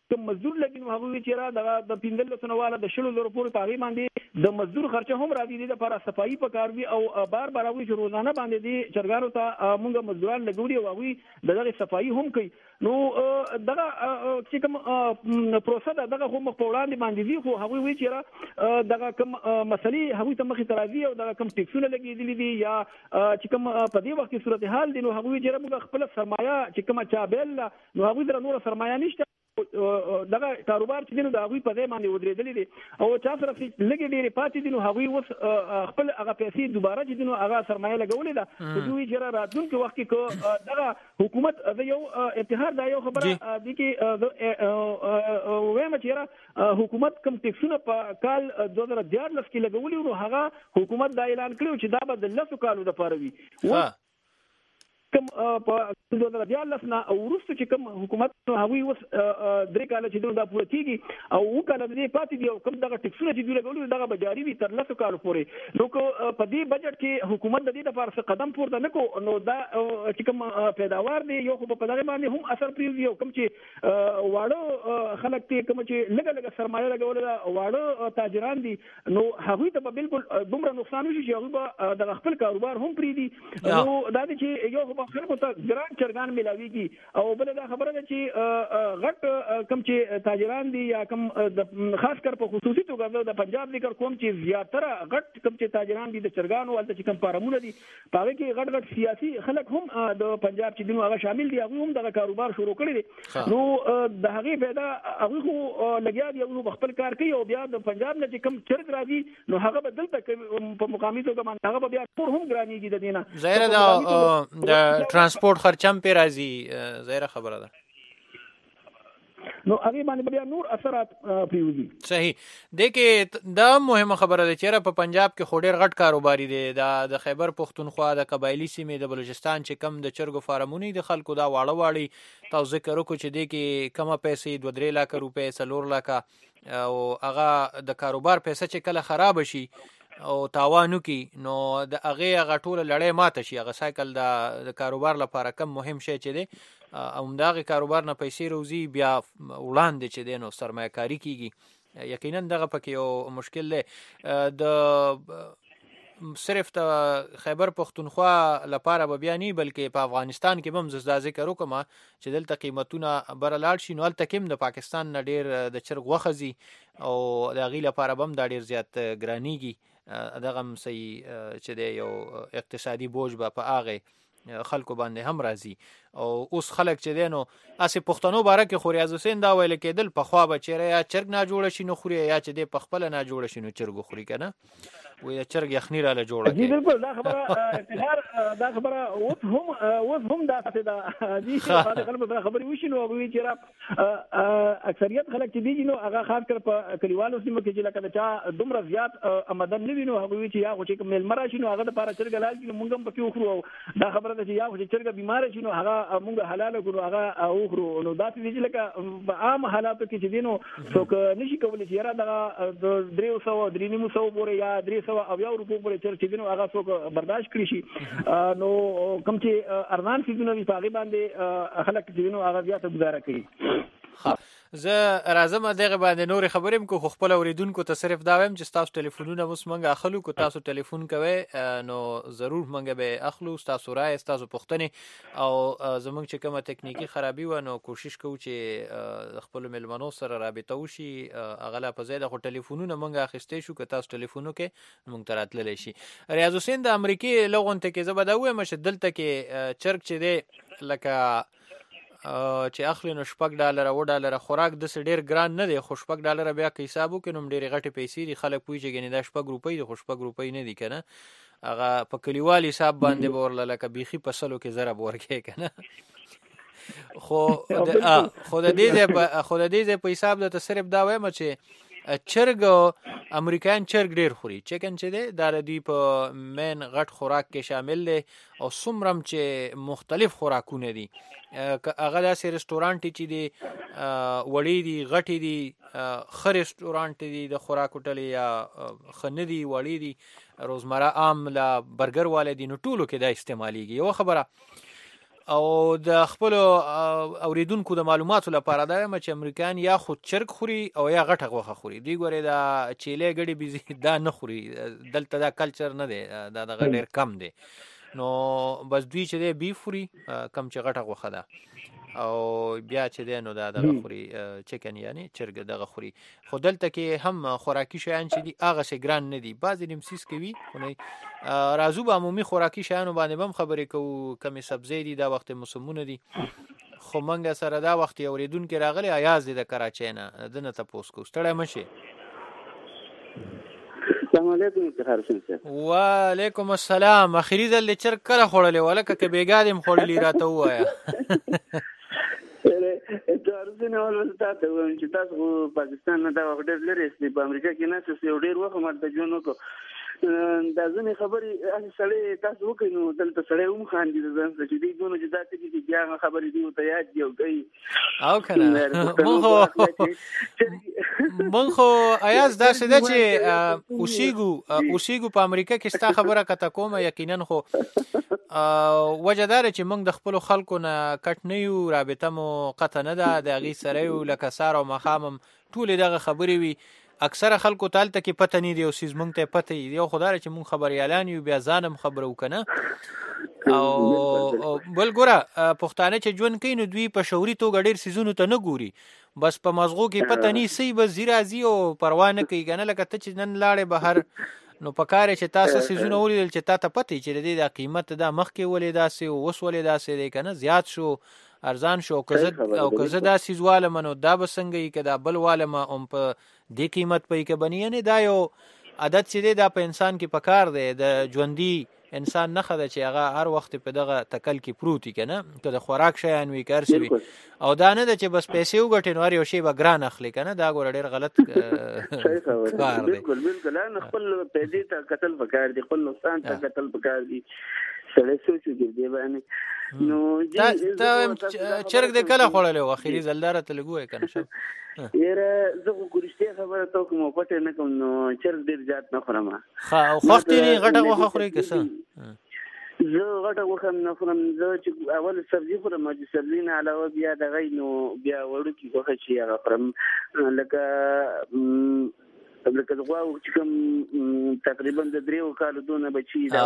کوم مزدور لګي نو هغه چې را د 15 سنواله د شلو لور پورې پاغي باندې د مزدور خرچه هم راځي د لپاره صفایي په کار وي او بار بار وي چې روزانه باندې دي چرګانو ته موږ مزدوران لګوري او وي دغه صفایي هم کوي نو دغه چې کوم پروسه دغه هم په وړاندې باندې دي خو هغه وی چې را دغه کوم مسلې هغه ته مخې ترازي او دغه کوم ټیکسونه لګېدلي دي یا چې کوم په دې وخت کې صورتحال دي نو هغه وی چې را موږ خپل سرمایه چې کوم چابل نو هغه در نور سرمایه نشته دغه کاروبار چې دینو د هغوی په ځای باندې ودرېدلې دي او چا سره چې لږې ډېرې پاتې دي نو هغوی اوس خپل هغه پیسې دوباره چې دینو هغه سرمایه لګولې ده خو دوی چې راتلونکي وخت کې دغه حکومت د یو اتحاد دا یو خبره دي کې وایم چې حکومت کوم ټیکسونه په کال 2014 کې لګولي نو هغه حکومت دا اعلان کړی چې دا به د 10 کالو لپاره وي کوم په 2014 نه ورسته چې کوم حکومت هغوی اوس 3 کال چې دا پوره کیږي او وکاله دې پاتې دی او کوم دغه ټیکسونه چې دوی لګولي دغه به جاري وي تر 10 کال پورې نو په دې بجټ کې حکومت د دې لپاره څه قدم پورته نه کو نو دا چې کوم پیداوار دی یو خو په دغه باندې هم اثر پریږدي او کوم چې واړو خلک ته کوم چې لګ سرمایه لګول واړو تاجران دي نو هغوی ته به بالکل دومره نقصان وشي چې هغه د خپل کاروبار هم پریدي نو دا چې یو خلکو ته ګران چرګان ملاويږي او بل دا خبره ده چې غټ کم چې تاجران دي یا کم خاص کر په خصوصي توګه د پنجاب ذکر کوم چې زیاتره غټ کم چې تاجران دي د چرګانو ولته چې کم فارمونه دي پاره کې غټ سیاسي خلک هم د پنجاب چې دینو هغه شامل دي هغه هم د کاروبار شروع کړی دي نو د هغه پیدا هغه خو لګیا دي او خپل کار کوي او بیا د پنجاب نه چې کم چرګ راځي نو هغه بدلته په مقامي توګه باندې هغه بیا ټول هم ګرانيږي د دینه ظاهر د ترانسپورت خرچم په راځي ظاهر خبره ده نو هغه باندې بیا نور اثرات پریوزي صحیح د کې دا مهمه خبره ده چې په پنجاب کې خوري غټ کاروباري دي د خیبر پختونخوا د قبایلی سیمې د بلوچستان چې کم د چرګو فارمونی د خلکو دا واړه تاسو ذکر وکړو چې د کې کمه پیسې 2-3 لک روپۍ 4 لک او هغه د کاروبار پیسې چې کله خراب شي او تاوانو کې نو د هغه غټوله لړۍ ماته شي هغه سایکل د کاروبار لپاره کم مهم شی چې دی اومداغه کاروبار نه پیسې روزي بیا وړاندې چې دی نو سرمایه کاری کیږي یقینا دغه پکې یو مشکل دی د صرف د خیبر پختونخوا لپاره به بیا نه بلکې په افغانستان کې هم زدا ذکر وکم چې دلته قیمتونه برلاړ شي نو الته کوم د پاکستان نه ډیر د چرګ وخزي او د غی لپاره هم دا ډیر زیات ګرانیږي دغه صحیح چې دی یو اقتصادي بوج به په هغه خلکو باندې هم راځي او اوس خلک چې دی نو اسې پښتنو باره کې خو ریاض حسین دا ویل کېدل په خوا به چیرې یا چرګ نه جوړ شي نو خوري یا چې دی په خپل نه جوړ شي نو چرګ خوري کنه وې چرګ یخنی را له جوړه کې بالکل دا خبره اتحاد دا خبره اوس هم دا څه دا دي چې خلک خبرې وشي نو وی چې اکثریت خلک چې دي نو هغه خاص کر په کلیوالو سیمه کې چې لکه چا دومره زیات آمدن نه وینو هغه وی چې یا خو چې مل مرا شي نو هغه د پاره چرګ لال چې مونږ هم پکې وخورو دا خبره ده چې یا خو چې چرګ بیمار شي نو هغه مونږ حلال کړو هغه وخورو نو دا چې لکه په عام حالاتو کې چې دینو څوک نشي کولای چې را دا 300 پورې یا 300 او یو روپو پورې چې دینو هغه څوک برداشت کړی شي نو کوم چې ارمان سيزونه په هغه باندې خلک چې دینو هغه بیا ته گزاره کوي زه راځم دغه باندې نور خبرېم کو خپل اوریدونکو ته صرف دا وایم چې تاسو ټلیفونونه اوس منګه اخلو کو تاسو ټلیفون کوي نو ضرور منګه به اخلو تاسو راي تاسو پښتنې او زمونږ چې کومه تکنیکی خرابي و نو کوشش کوو چې خپل ملمنو سره رابطه وشي اغلا په زیاده خو ټلیفونونه منګه اخیستې شو که تاسو ټلیفونو کې مونږ تراتللی شي ریاض حسین د امریکای لغون ته کې زبده وې مشه دلته کې چرګ چې دی لکه چې اخلي نو $6 او $1 خوراک د ډیر ګران نه دی خو $6 بیا کې حساب وکړم ډیر غټي پیسې دي خلک پوي چې ګنې د $6 د $6 نه دي کنه هغه په کلیوالي حساب باندې ورل لکه بيخي په سلو کې ضرب ورکې کنه خو د دې په حساب د صرف دا وایم چې چرګ امریکایان چرګ ډیر خوري چکن چې دی دا د په مین غټ خوراک کې شامل دی او څومره چې مختلف خوراکونه دي هغه داسې رستورانټ چې دی وړي دي غټي دي خر رستورانټ دي د خوراک هوټل یا خندي وړي دي روزمره عام لا برګر والے دي نو ټولو کې دا استعماليږي یو خبره او د خپل اوریدونکو د معلوماتو لپاره دا چې امریکایان یا خود چرګ خوري او یا غټه غوښه خوري. دوی ګوري دا چیلې ګړي بيزي دا نه خوري، دلته دا کلچر نه دی، دا د ډېر کم دی. نو بس دوی چې دی بیف خوري کم چې غټه غوښه ده، او بیا چې دی نو دا دغه خوري چکن یعنی چرګ دغه خوري. خو دلته کې هم خوراکي شیان چې دي هغه سي ګران نه دي، بعضې نمسیس کوي خو نه. راځو به عمومي خوراکي شیانو باندې هم خبرې کوو. کمې سبزۍ دي، دا وخت موسمونه دي. خو منګه سره دا وخت اوریدونکي راغلی ایاز دی د کراچۍ نه، دنه تپوس کو ستړی مشي. السلام علیکم افتخار حسین صاحب. وعلیکم السلام. اخیری ځل د چرګ کله خوړلې ولکه که بیګا دې هم خوړلي راته ووایه. افتخار حسین اول تاسو وایم چې تاسو پاکستان نه دا وخت ډېر لري چې په امریکا کې نه څه یو ډېر وخت مرته ژوند وکړو. دا ځنې خبرې سړی تاسو وکړئ نو دلته سړی هم خاندي د ځان سره چې دوی دونه جدا دي چې بیا هغه خبرې دوی ورته یاد دي او کوي او که نه. مونږ خو ایاز داسې ده چې اوسیږو په امریکا کې. ستا خبره کته کومه یقینا، خو وجه داره چې موږ د خپلو خلکو نه کټ نه یو، رابطه مو قطع نه ده د هغې سره یو، لکه سهار او ماښام هم ټولې دغه خبرې وي. اکثره خلکو ته هلته کې پته نه دی او سیز موږ ته پته وي. یو خو دا چې موږ خبریالان یو، بیا ځان هم خبره وکنه. او بل ګوره پښتانه چې ژوند کوي نو دوی په شعوري توګه ډېر سیزونو ته نه ګوري، بس په مغزو کې پته نیسي، بس ځي راځي او پروا نه کوي. که نه لکه ته چې نن لاړې بهر نو په کار چې تاسو سیزونه ولیدل چې تا ته پته چې د دې د قیمت دا مخکې ولې داسې او اوس ولې داسې دی، که نه زیات شو ارزان شو. او که زه دا سیز والم نو دا به څنګه وي، که دا بل والم هم په دې قیمت پوي که بني. یعنې دا یو عادت چې دی دا په انسان کې په کار دی، د ژوندي انسان نښه ده چې هغه هر وخت په دغه تکل کې پروت وي، که نه که د خوراک شیان وي که هر څه وي. او دا نه ده چې بس پیسې وګټې نو هر یو شی به ګران اخلي، که نه دا ګوره ډېر غلط کار دی. بالکل خپل پیسې ته کتل پکار دي، خپل نقصان ته کتل پکار دي. سړی سوچ وکړي دې باندې. نو تا چرګ دې کله خوړلی و اخري ځل دا راته لږ ووایه که نه شم. یاره زه خو رښتیا خبره ته کوم او پټې نه کوم، نو چرګ ډېر زیات نه خورم. او خوښ دې نه غټه غوښه خورې که څه؟ زه غټه غوښه نه خورم. زه چې اول سبزي خورم او د سبزي نه علاوه بیا دغه نو بیا وړوکي غوښه چې هغه خورم، لکه د غواو چې کوم تقریبا د 3 کالو دونه بچي دا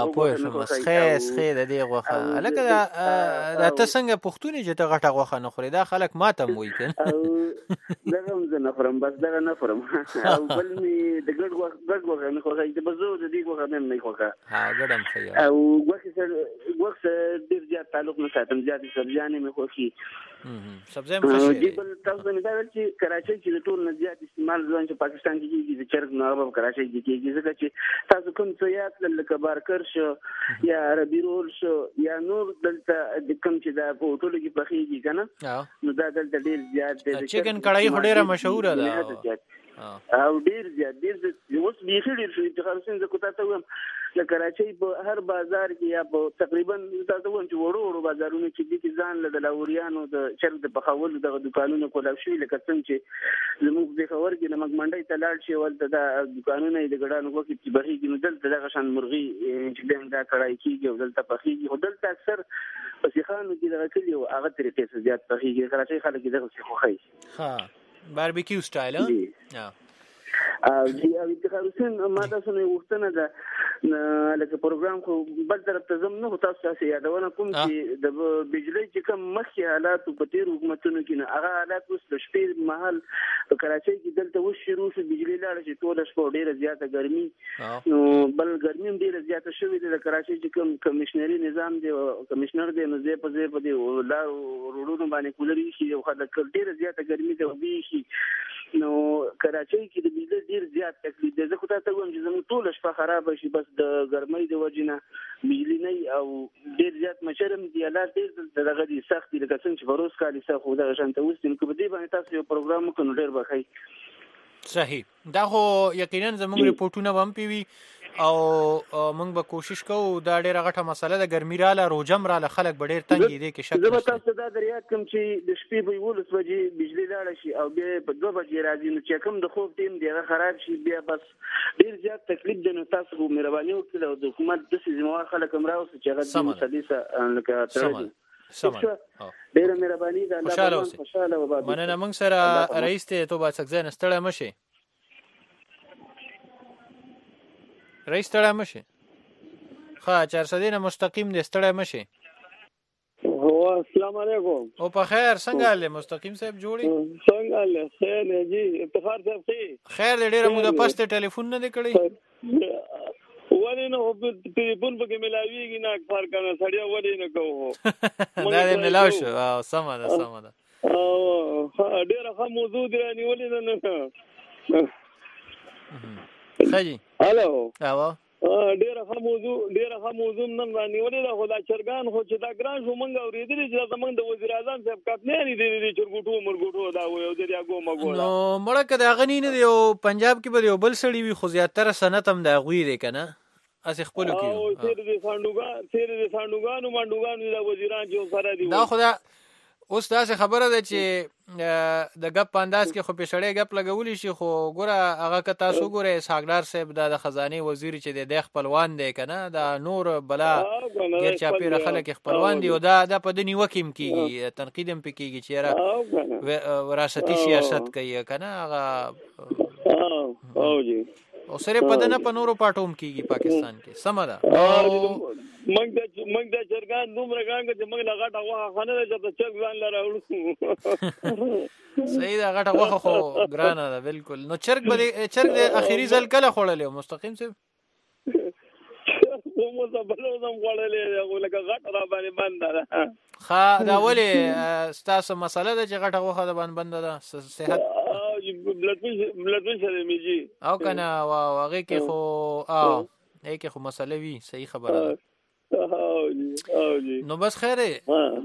خې د دې غوښه. لکه دا ته څنګه پښتون چې ته غټه غوښه نه خورې؟ دا خلک ماته هم وایي که نه. دغه هم زه نه خورم، بس دغه نه خورم. او بل مې د ګډ غوښه نه خوښوي، د بزو د دې غوښه مې نه خوښه. ګډ هم ښه. او غوښې سره ډېر زیات تعلق نه ساتم، زیاتې سبزیانې مې خوښي. سبزی هم ښه شی دی. بل تاسو مې دا ویل چې کراچۍ کې د ټول نه زیات استعمال ځوان چې پاکستان کې کېږي د چرګ نه هغه په کراچۍ کې کېږي، ځکه چې تاسو کوم څه یاد کړل لکه بارکر شو یا عربي رول شو یا نور دلته د کوم چې دا په هوټلو کې پخېږي که نه، نو دا دلته ډېر زیات دی. چکن کړایي خو ډېره مشهوره ده او ډېر زیات اوس بیخي ډېر شو. افتخار حسین زه کو تاسو وایم د کراچۍ په هر بازار کې یا په تقریبا تاسو وایم چې وړو بازارونو کې دي چې ځان له د لاوریانو د چرګ د پخولو دغه دکانونه کولاو شوي، لکه څنګه چې زموږ پېښور کې نمک منډۍ ته لاړ شي ولته دا دکانونه د ګډانو غوښې چې بهېږي، نو دلته دغه شان مرغي چې دا کړای کېږي او دلته پخېږي. خو دلته اکثر په سیخانو کې دغه کلي او هغه طریقې څخه زیات پخېږي. کراچۍ خلک دغه څه خوښوي، باربیکیو سټایل. او افتخار حسین ما تاسو نه وختنه ده لکه پروګرام خو بل طرف ته زم نه تاسو یادونه کوم چې د بجلی چې کوم مخکې حالات په تیر حکومتونو کې نه هغه حالات اوس د شپې مهال په کراچۍ کې دلته اوس شروع شو بجلی لاړ شي ټول شپه ډیره زیاته ګرمي، نو بل ګرمي هم ډیره زیاته شوې ده. د کراچۍ چې کوم کمشنري نظام دی کمشنر دی نو زه په دې لا روډونو باندې کولري شي او خلک ډیره زیاته ګرمي ده وبي شي، نو کراچۍ کې د بجلی ډیر زیات تکلیف دی. زه خو تاسو وایم چې زموږ ټول شپه خراب شي بس د ګرمۍ د وجې نه بجلی نه او ډیر زیات مشرم دی حالات ډیر دغه دي سخت دي، لکه څنګه چې فروز کالي سخت خو دغه شانته اوس نو په دې باندې تاسو یو پروګرام وکړو ډیر بخای. صحیح، دا خو یقینا زموږ ریپورتونه هم پیوي او موږ به کوشش کوو. دا ډیره غټه مسله ده، ګرمي رااله روجم رااله خلک به ډیر تنګ دي کې شک نشته. زه به تاسو دا دریاد کوم چې د شپې به 11 بجې بجلی لاړه شي او بیا په 2 بجې راځي، نو چې کوم د خوب ټیم دی هغه خراب شي بیا بس ډیر زیات تکلیف دی. نو تاسو مهرباني وکړئ او د حکومت د ذمہوار خلک هم راوستئ چې هغه د مسلې سره لکه تړي ډیره مهرباني ده. الله خوشاله وبا. مننه. موږ سره رئیس ته توبه څخه نه ستړی مشي. رئیس ستړی مشي. ها 400 نه مستقیم دې ستړی مشي. السلام علیکم. او په خیر څنګه حال مستقیم صاحب جوړی؟ څنګه حال خیر دی جی. افتخار صاحب خیر دې ډیره موده پسته ټلیفون نه دی کړی. ولې نه په ټلیفون پکې ملاویږي نه اکثر کنه سړیا ولې نه کوو. دا دې ملاو شو. او سم ده. او ډیره ښه موضوع دی نیولې نه. خاجي الو. ډیره ښه موضوع نن رانیولې ده. خو دا چرګان خو چې دا ګران شو مونږ اورېدلې چې زمونږ د وزیر اعظم صاحب کتنې دي چرګوټو مرګوټو دا وایو د یاګو مګو. نو مړه که د غنی نه دی او پنجاب کې به یو بل سړی وي خو زیاتره سنت هم دا غوي دی کنه اس خپل کې. او تیر دي سانډوګانو منډوګانو د وزیران چې سره دي. دا خدا اوس دا خبره ده چې د غپ انداز کې خو پېښړې غپ لګولې شي خو ګوره هغه که تاسو ګوره اسحاقدار صاحب د خزانه وزیر چې د خپلوان دی کنه دا نور بلا غیر چاپیره خلک خپلوان دی او دا په دني وکیم کیږي تنقید هم پکېږي چې را وراثتي سیاست کوي کنه هغه. او جی او سره پدنه په نورو پټوم کیږي پاکستان کې سم ده. موږ د چرګان دومره ګانګ چې موږ لغټه واه خانه چې چرګ ځان لراوړو. صحیح ده غټه واه خو ګرانه ده بالکل. نو چرګ د اخیری ځل کله خوړلې مستقیم صاحب؟ کومه زبلوزم خوړلې او لکه غټه را باندې بند ده. ها دا ولې ستاسو مسله ده چې غټه واه ده باندې بند ده صحت بلډ سره میږي او کنه واغه کې خو کې خو مسله وی صحیح خبره ده. نو بس خیره.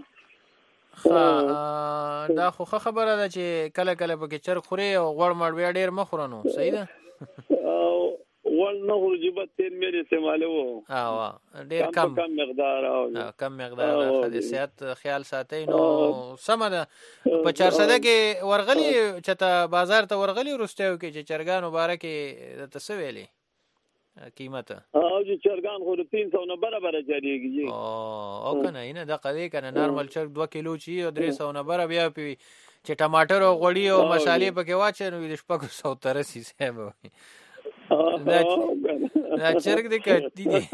دا خو خبره ده چې کله کله پکې چرګ خوري او غوړ مړ بیا ډیر مخورنو صحیح ده. ول نه ورجبت تیر مې استعمالو. ډیر کم مقدار او کم مقدار د صحت خیال ساتي. نو سم ده. په 400 کې ورغلی چې ته بازار ته ورغلی ورستیو کې چې چرګان مبارکي د تسویلې قیمت او چې چرګان خو 300 نه برابر جاریږي. او کنه نه د قضیه کنه نارمل چرګ 2 کیلو چی او 300 نه برابر بیا پی چې ټماټر او غوړی او مصالې پکې واچنو د شپږ 130 صاحب وي. دا چرګ دې کټی دي.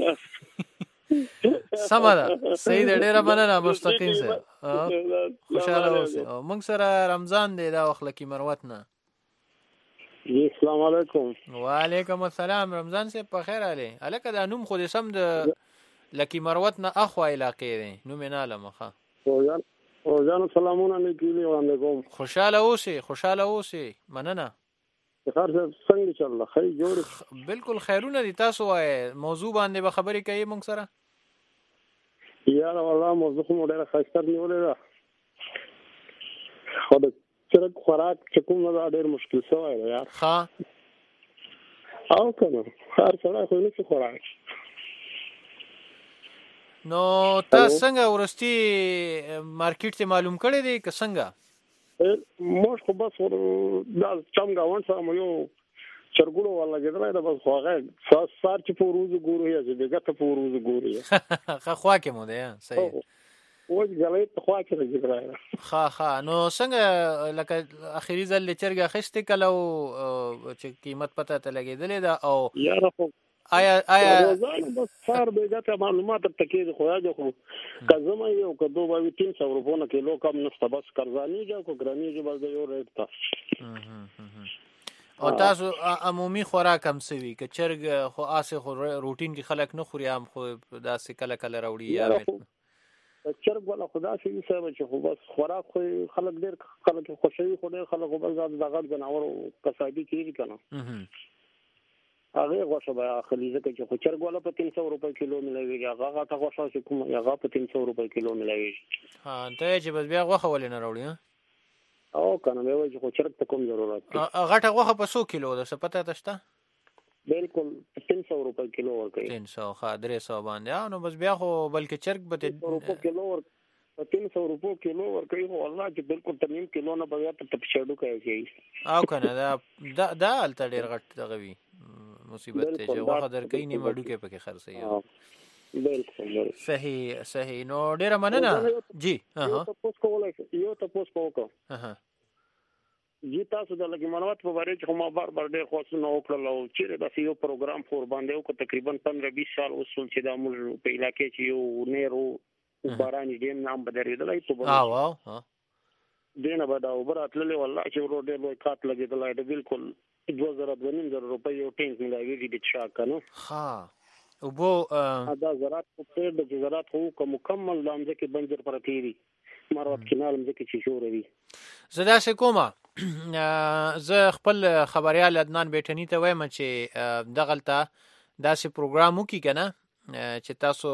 سم ده صحیح ده. ډیره مننه مستقیم صاحب. خوشاله اوسئ. موږ سره رمضان دی دا وخت لکی مروت نه. السلام علیکم. وعلیکم السلام. رمضان صاحب په خیر اله. الکه دا نوم خو دې سم د لکی مروت نه اخوا علاقې دی نوم نه لمخه. او جان سلامونه علیکم. خوشاله اوسئ. مننه. خیر څنګه چل الله خیر جوړ. بالکل خیرونه دي. تاسو وای موضوع باندې به خبرې کوي موږ سره؟ یار والله موضوع مو ډېر خاصه نیولې ده. خو د چرګ خوراک چې کوم نه ډېر مشکل شوی دی یار. ها او کنه هر څه خو نه څه خوراک. نو تاسو څنګه ورستي مارکیټ ته معلوم کړی دی که څنګه؟ موږ خو بس دا څنګه وان سره یو چرګولو ولا کېدل دا بس خواغه سار چې په روز ګورو یا چې دغه په روز ګورو یا خوا کې مو ده صحیح او غلې په خوا کې راځي. ها نو څنګه لکه اخیری ځل چرګ اخیسته کلو چې قیمت پته ته لګېدلې ده او یاره خو آیا بس سار به دا معلومات تکې خو راځي خو کزما یو کدو باندې 300 روپو نه کیلو کم نشته بس قرضانی جو کو ګرانی جو بس یو ریټ تا. او تاسو عمومي خوراک هم سوي که چرګ خو اسه خو روټین کې خلک نه خوري هم خو داسې کله کله راوړي یا چرګ ولا خدا شي سبب چې خو بس خوراک خو خلک ډېر خلک خوشوي خو ډېر خلک بس دغه جناور کسادي کیږي کنه هغه غوښه به خلیزه کې خو چرګ ولا په 300 روپے کیلو ملوي هغه غټه غوښه چې کوم هغه په 300 روپے کیلو ملوي. ها ته چې بس بیا غوښه ولې نه راوړي او کنه مې وایي چې چرګ ته کوم ضرورت دی. غټه غوښه په 100 کیلو ده څه پته تشته؟ بالکل 300 روپے کیلو ورکوي. 300 ها 300 باندې نو بس بیا خو بلکې چرګ به 300 روپے کیلو ور 300 روپے کیلو ورکوي خو الله چې بالکل تنیم کیلو نه بیا ته تپشډو کوي او کنه دا الته ډیر غټ دغوي مصیبت ته چې غوښه درکې نیمه ډوکې پکې خرڅي. بالکل صحیح نو ډیره مننه جی یو تاسو کوو جی تاسو د لګي معلومات په اړه چې ما بار ډېر خوښ وکړل او چې دا یو پروګرام فور باندې او تقریبا 15-20 سال وصول چې د امر په علاقې چې یو نیرو باران دې نام بدرېدلای په دینه به دا وبراتللې والله چې ورو ډېر لوی کات لګېدلای د بالکل 2000 روپۍ یو ټینک ملاوي دي چې کنه ها او بو دا زراعت په د زراعت خو مکمل لامزه کې بنجر پرتی دي مروت کینال مزه کې شوري زدا سه کومه زه خپل خبريال عدنان بیٹنی ته وایم چې دغلطه داسې پروګرام وکي کنه چې تاسو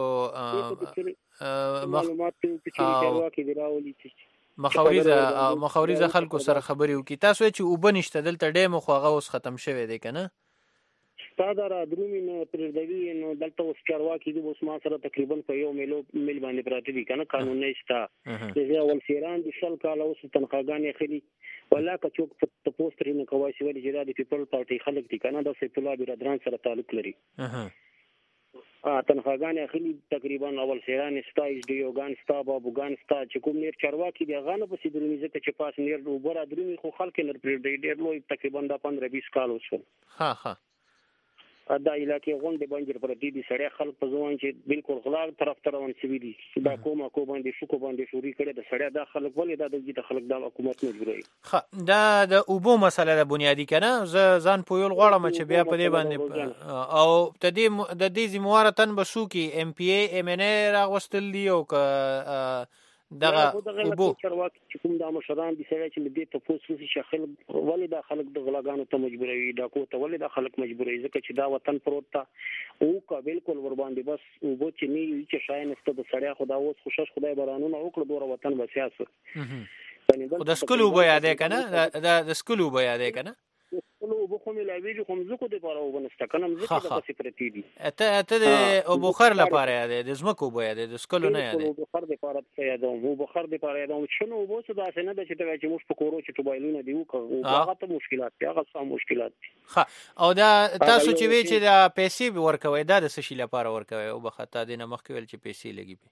معلومات کې دراولي مخاوريزه خلکو سره خبري وکي تاسو چې وبنشته دلته ډېم خو هغه اوس ختم شوی دی کنه ساده را درومي نو پرېږدوي نو دلته اوس چارواکي دي اوس ما سره تقریبا په یو میل باندې پراته دي کنه قانون نشته چې اول سیران دي شل کال اوس تنخواګانې خلي ولا که څوک په پوسټر نه کوي چې ولې جرا دي پیپل پارټي خلک دي کنه د سیپلا برادران سره تعلق لري تنخواګانې خلي تقریبا اول سیران استایز دی یوګان ستا بابوګان ستا چې کوم نیر چارواکي دی غانه په سیدرمي ځکه چې پاس نیر وبره درومي خو خلک نر پرېږدي ډېر لوی تقریبا 15-20 کال وشو ها دا علاقې غونډې بنجر پرتی دي سړی خلک په ځوان چې بالکل غلا طرف ته روان شوي دي دا کومه کو باندې شو کو باندې شوري کړي د سړی دا خلک ولې دا د خلک د حکومت مجبوري دا د اوبو مسله د بنیادی کنه ځان پویل غواړم چې بیا په دې باندې او د دې زموارتن بسو کې ام پی ای ام ان ای راغوستل دی او دغه اوبو چرواکي چې کوم د مشران دي سره چې دې ته پوسټ شي خلک ولې دا خلک د غلاګانو ته مجبوري دا کو ته ولې دا خلک مجبوري ځکه چې دا وطن پروت تا او کا بالکل ور باندې بس اوبو چې نه چې شاین است د سړیا خدا اوس خوشش خدای برانونه وکړه دوه وطن بسیاس د سکولو بیا ده کنه د سکولو بیا ده کنه نو وبخو ملاویږي خو مزکو د پاره وبنسته کنه مزکو د پسې پرتی دي ته د بخار لپاره یاد د زمکو بیا د سکولو نه یاد بخار د پاره ته یاد او بخار د پاره یاد شنو وبو څه داسې نه د چې ته چې موږ په کورو چې موبایلونه دی او هغه ته مشکلات دي هغه څه مشکلات او دا تاسو چې وی چې د پیسې ورکوي دا د سشي لپاره ورکوي او بخاطه د نه مخکې ول چې پیسې لګي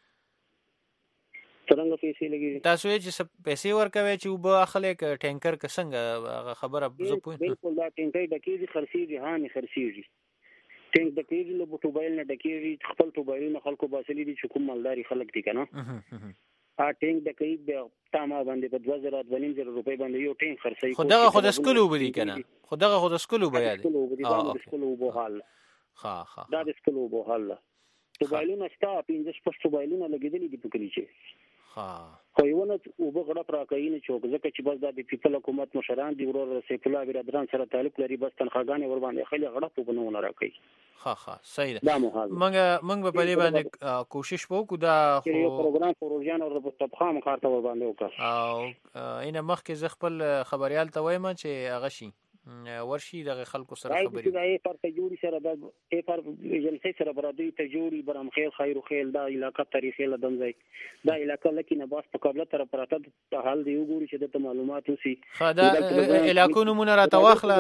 څنګه پیسې لګي تاسو چې پیسې ورکوي چې وب اخلي ک ټینکر ک څنګه خبره زه پوه بالکل دا ټینکر د کیږي خرسيږي ها نه خرسيږي ټینک د کیږي له موبایل نه د کیږي خپل موبایل نه خلکو باسلې دي چې کوم مالداري خلک دي کنه ټینک د کیږي د تمام باندې په 2000 روپۍ باندې یو ټینک خرسي خدغه خود سکولو بلی کنه خدغه خود سکولو بیا دي دا سکولو بو حال دا د سکولو بو حال موبایلونه ستا 15 موبایلونه لګیدلې دي په کلی چې خو یو نه وبغړه پر کاینه چوک ځکه چې بس د پیپل حکومت مشران دی ورور سیفلا برادران سره تعلق لري بس تنخواګانې ور باندې خلک غړه په بنونه راکړي صحیح ده موږ په دې باندې کوشش وکړو دا یو پروګرام پروژان او په خام کارته ور باندې وکړ او اینه مخکې ز خپل خبريال ته وایم چې هغه شي ورشي دغه خلکو سره خبرې دا یې پر تجوری سره د ای پر ایجنسی سره برادری تجوری برام خیر خیر خیل دا علاقه تاریخي لدمځي دا علاقه لکه نه باس په قبله تر پراته حال دی وګوري چې د معلومات وسی خدا علاقو نمونه را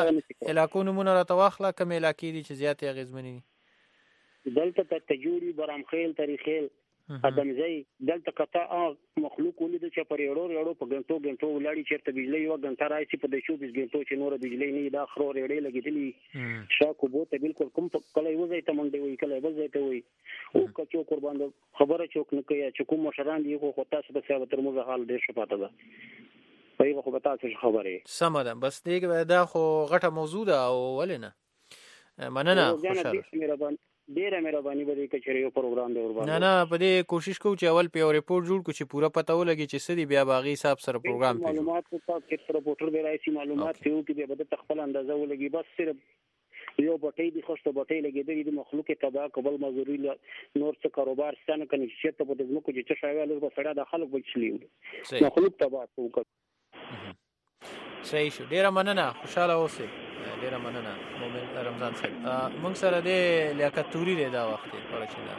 تواخله کوم علاقې دي چې زیات غزمنی دلته تجوری برام خیل تاریخي ادمځي دلته کته مخلوق ولید چې پر یړو په غنټو ولاړی چیرته بجلی یو غنټه راځي په 24 غنټو چې نور بجلی نه دا خرو ریړې لګیدلی شاکو بو ته بالکل کوم کله وځي ته منډي وي کله وځي ته وي او کچو قربان خبره چوک نه کوي چې کوم مشران دی خو تاسو په څیر تر موږ حال ډیر شپاته ده په خو تاسو خبره سمه بس دې دا خو غټه موضوع ده او ولنه مننه خوشاله ډیره مهرباني به کچره یو پروګرام دی ور نه په دې کوشش کوم چې اول په ریپورت جوړ کو چې پوره پته ولګي چې سړي بیا باغی صاحب سره پروګرام پیږي معلومات کو چې سره پورټر به راځي معلومات ته کې به د خپل اندازه ولګي بس صرف یو بټي دي خوشته بټي لګي د مخلوق تبا قبل مزوري نور څه کاروبار ستنه کني چې ته په دغه کو چې شایواله په سړی د خلک بچلی مخلوق تبا وکړه صحیح شو ډیره مننه خوشاله اوسئ ډیره مننه مومن رمضان صاحب موږ سره د لیاقت توري دی دا وخت په چینه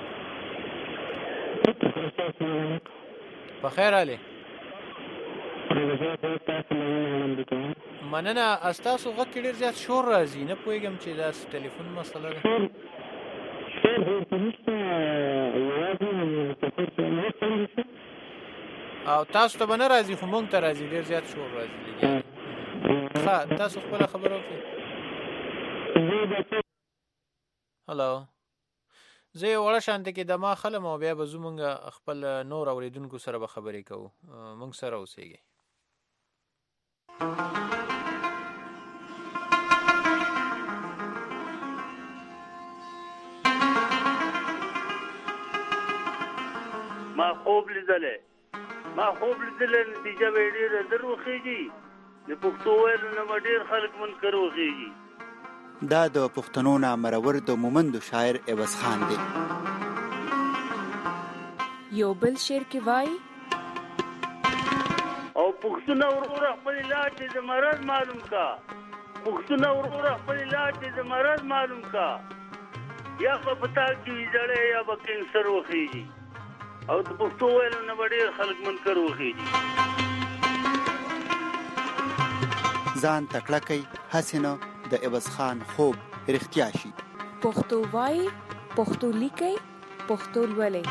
په خیر علي مننه استاسو غږ ډیر زیات شور راځي نه پوهیږم چې دا ټلیفون مسله ده او تاسو ته به نه راځي خو مونږ ته راځي ډېر زیات شور راځي ښه تاسو خپله خبره وکړئ هلو زه یې وړه شانته کې دما خلم او بیا به زه مونږ خپل نور اورېدونکو سره به خبرې کوو مونږ سره اوسېږئ ما خوب لیدلې نتیجه به یې ډېره زر وخېږي د پښتو ویلو نه به ډېر خلک منکر وخېږي دا د پښتنو نه مرور د مومندو شاعر عوض خان دی یو بل شعر کې وایي او پښتونه وروره خپل علاج د مرض معلوم کا یا په پتا کې ویځړې یا به کینسر وخېږي او د پښتو ویلو نه به ډېر خلک منکر وخېږي ځان تکړه کوي هسې نه د عوض خان خوب رښتیا شي پښتو وایي پښتو لیکئ پښتو لولئ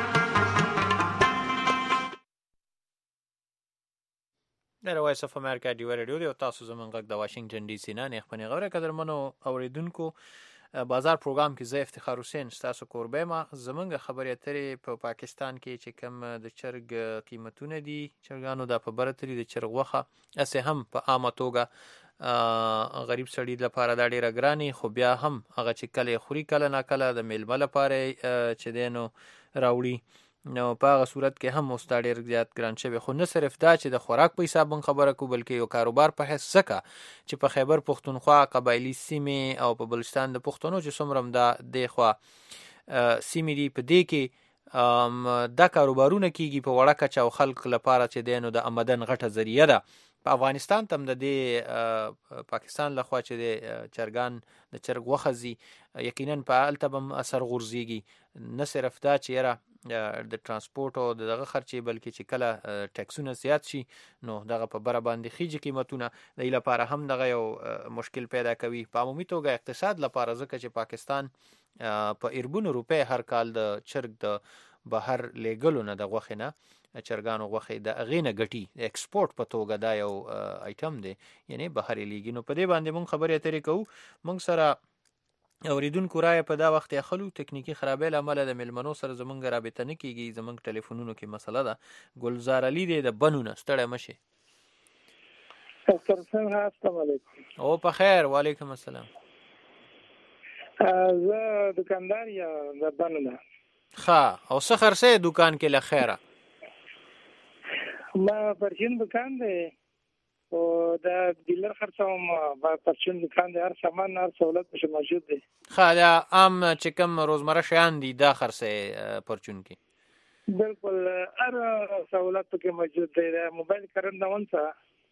د وایس اف امریکا ډیو ریډیو دی او تاسو زموږ غږ د واشنگټن ډي سي نه خپلې غوړې قدرمنو اوریدونکو بازار پروګرام کې زه افتخار حسین تاسو کوربه ما زمونږ خبرې اترې په پاکستان کې چې کم د چرګ قیمتونه دي چرګانو د په برتري د چرګ وخه اسه هم په عامه توګه غریب سړي لپاره دا ډیره ګراني خو بیا هم هغه چې کله خوري کله نه کله د میلمه لپاره چې دینو راوړي نو په هغه صورت کې هم اوس دا ډېر زیات ګران شوی خو نه صرف دا چې د خوراک په حساب خبره کو بلکې یو کاروبار په حیث ځکه چې په خیبر پښتونخوا قبایلی سیمې او په بلوچستان د پښتنو چې څومره دا د خوا سیمې دی په دې کې دا کاروبارونه کیږي په وړه کچه او خلک لپاره چې دینو د آمدن غټه ذریعہ ده په افغانستان تم د پاکستان لخوا چې د چرګان د چرګ وخزي یقینا په التبم اثر غورځيږي نه صرف دا چې یاره د ترانسپورت او دغه خرچې بلکې چې کله ټیکسونه زیات شي نو دغه په بره باندې خيږي قیمتونه د لپاره هم دغه یو مشکل پیدا کوي په عمومي توګه اقتصاد لپاره ځکه چې پاکستان په اربونو روپے هر کال د چرګ د بهر لګلو نه د غوښنه چرګانو غوښې د اغینه غټي ایکسپورت په توګه دا یو آیټم دی یعنی بهر لګي نو په دې باندې مونږ خبرې اترې کوو مونږ سره اوریدونکو رائے په دا وخت اخلو ټکنیکی خرابې لامل د ملمنو سره زمونږ رابطه نه کیږي زمونږ ټلیفونونو کې مسله ده ګلزار علي دی د بنونه ستړی مشه السلام علیکم او په خیر وعلیکم السلام زه دکاندار یا د بنونه ښه او څه خرڅه دکان کې له خیره ما پرچین دکان دی او دا ډیلر خرڅوم با پرچین دکان دی هر سامان هر سہولت په موجود دی ښه دا عام چې کوم روزمره شیان دي دا خرڅه پرچون کې بالکل هر سہولت کې موجود دی موبایل کرن ونڅه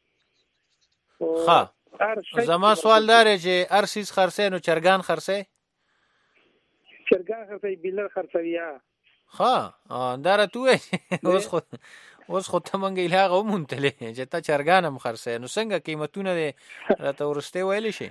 ښه زما سوال دار چې هر سیس خرڅه نو چرګان خرڅه ډیلر خرڅوي ښه دا راته اوس خو ته مونږ الهغه ومونتلې چې تا چرګانم خرڅه نو څنګه قیمتونه دې راته ورسته ویل شي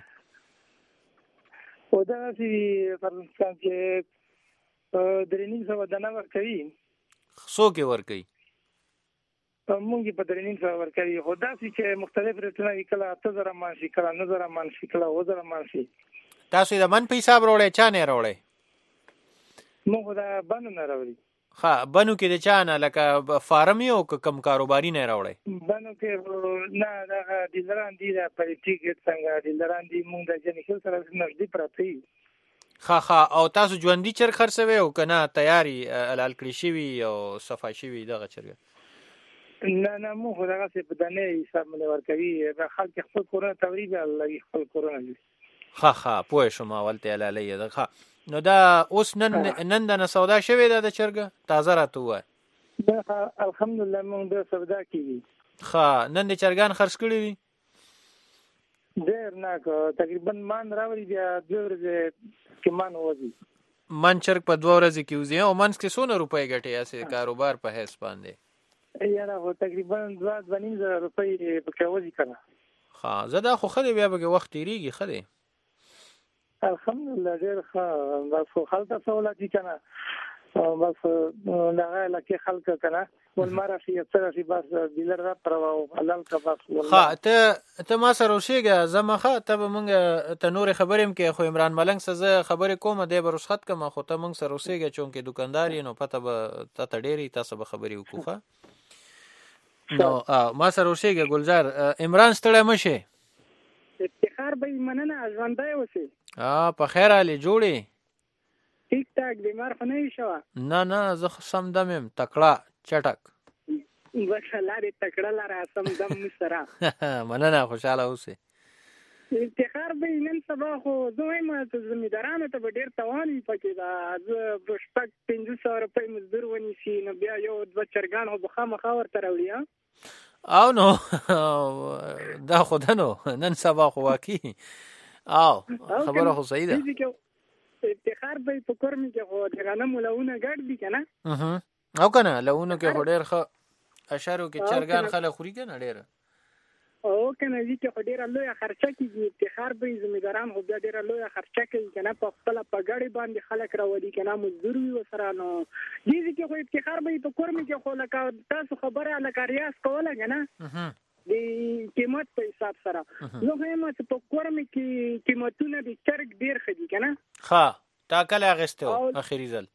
او دا چې فرضاً چې درېنیم سو دنا ورکوي څو کې ورکوي مونږ په درېنیم سو ورکوي خو دا چې مختلف ریټونه کله 8000 مانشي کله 9000 مانشي کله 1000 مانشي تاسو د من په حساب وروړې چا نه وروړې مونږ دا باندې نه وروړي ها بنو کې د چانه لکه فارم یو کم کاروباري نه راوړي بنو کې نه دا ډیلران دي د پریټیګټ څنګه ډیلران دي مونږ د جنیکل سره نږدې پراته ها او تاسو ژوندۍ چر خرڅوي او کنه تیاری الال کړی شي او صفای شي دغه چرګ نه مونږ دغه څه په دنه حساب باندې ورکوي د خلک خپل کورونه توري الله خپل کورونه ها پوه شم ولته لاله دغه نو دا اوس نن د سودا شوی د چرګ تازه راته وای الحمدلله مونږ د سودا کیږي ښه نن د چرګان خرڅ کړی دي ډیر نه تقریبا مان راوړي بیا 2 ورځې کې مان وځي من چرګ په 2 ورځې کې وځي او منځ کې 100 روپۍ ګټي اسه کاروبار په هیڅ باندې یاره هو تقریبا 2.5 روپۍ په کې وځي کنه ښه زدا خو خدای بیا به وخت تیریږي خدای الحمدلله ډېر ښه بس خلک سہولت دي کنه بس دغه لکه خلک کنه ولمره شي تر شي بس ډیلر را پرواو حلال کا بس ها ته ما سره وشيګه زمخه ته مونږ ته نور خبرېم کې خو عمران ملنګ سره خبرې کوم دی برسخت کما خو ته مونږ سره وشيګه چون کې دکاندار نو پته به ته ډېری تاسو به خبرې وکوخه نو ما سره وشيګه ګلزار عمران ستړی مشه افتخار به مننه ژوندای وسی په خیر علي جوړي ټیک ټاک بیمار خو نه شو نه زه سم دمم تکړه چټک وشلاري تکړه لاره سم دم سره مننه خوشاله اوسه افتخار به نن سبا خو زما ته زمیدارانو ته ډیر توان پکې دا ز بشپک 500 روپۍ مزدور ونی سي نو بیا یو د چرګان هو بخا مخاور ترولیا او نو دا خدانو نن سبا خو واقعي او خبره خو صحیح ده افتخار به په کورمي کې خو د غنم لهونه ګډ دي کنه او کنه لهونه کې ډېر ښه اشارو کې چرګان خلک خوري کنه ډېر او کنه چې خو ډېر لوی خرچه کیږي افتخار به زمیداران خو بیا ډېر لوی خرچه کوي کنه په خپل پګړې باندې خلک راوړي کنه مزدور وي وسره نو دې کې خو افتخار به په کورمي کې خو لکه تاسو خبره لکه ریاض کوله کنه د قیمت په حساب سره نو هم په کورمي کې قیمتونه د چرګ ډیر خدي کنه ها تا کله غسته اخیری ځل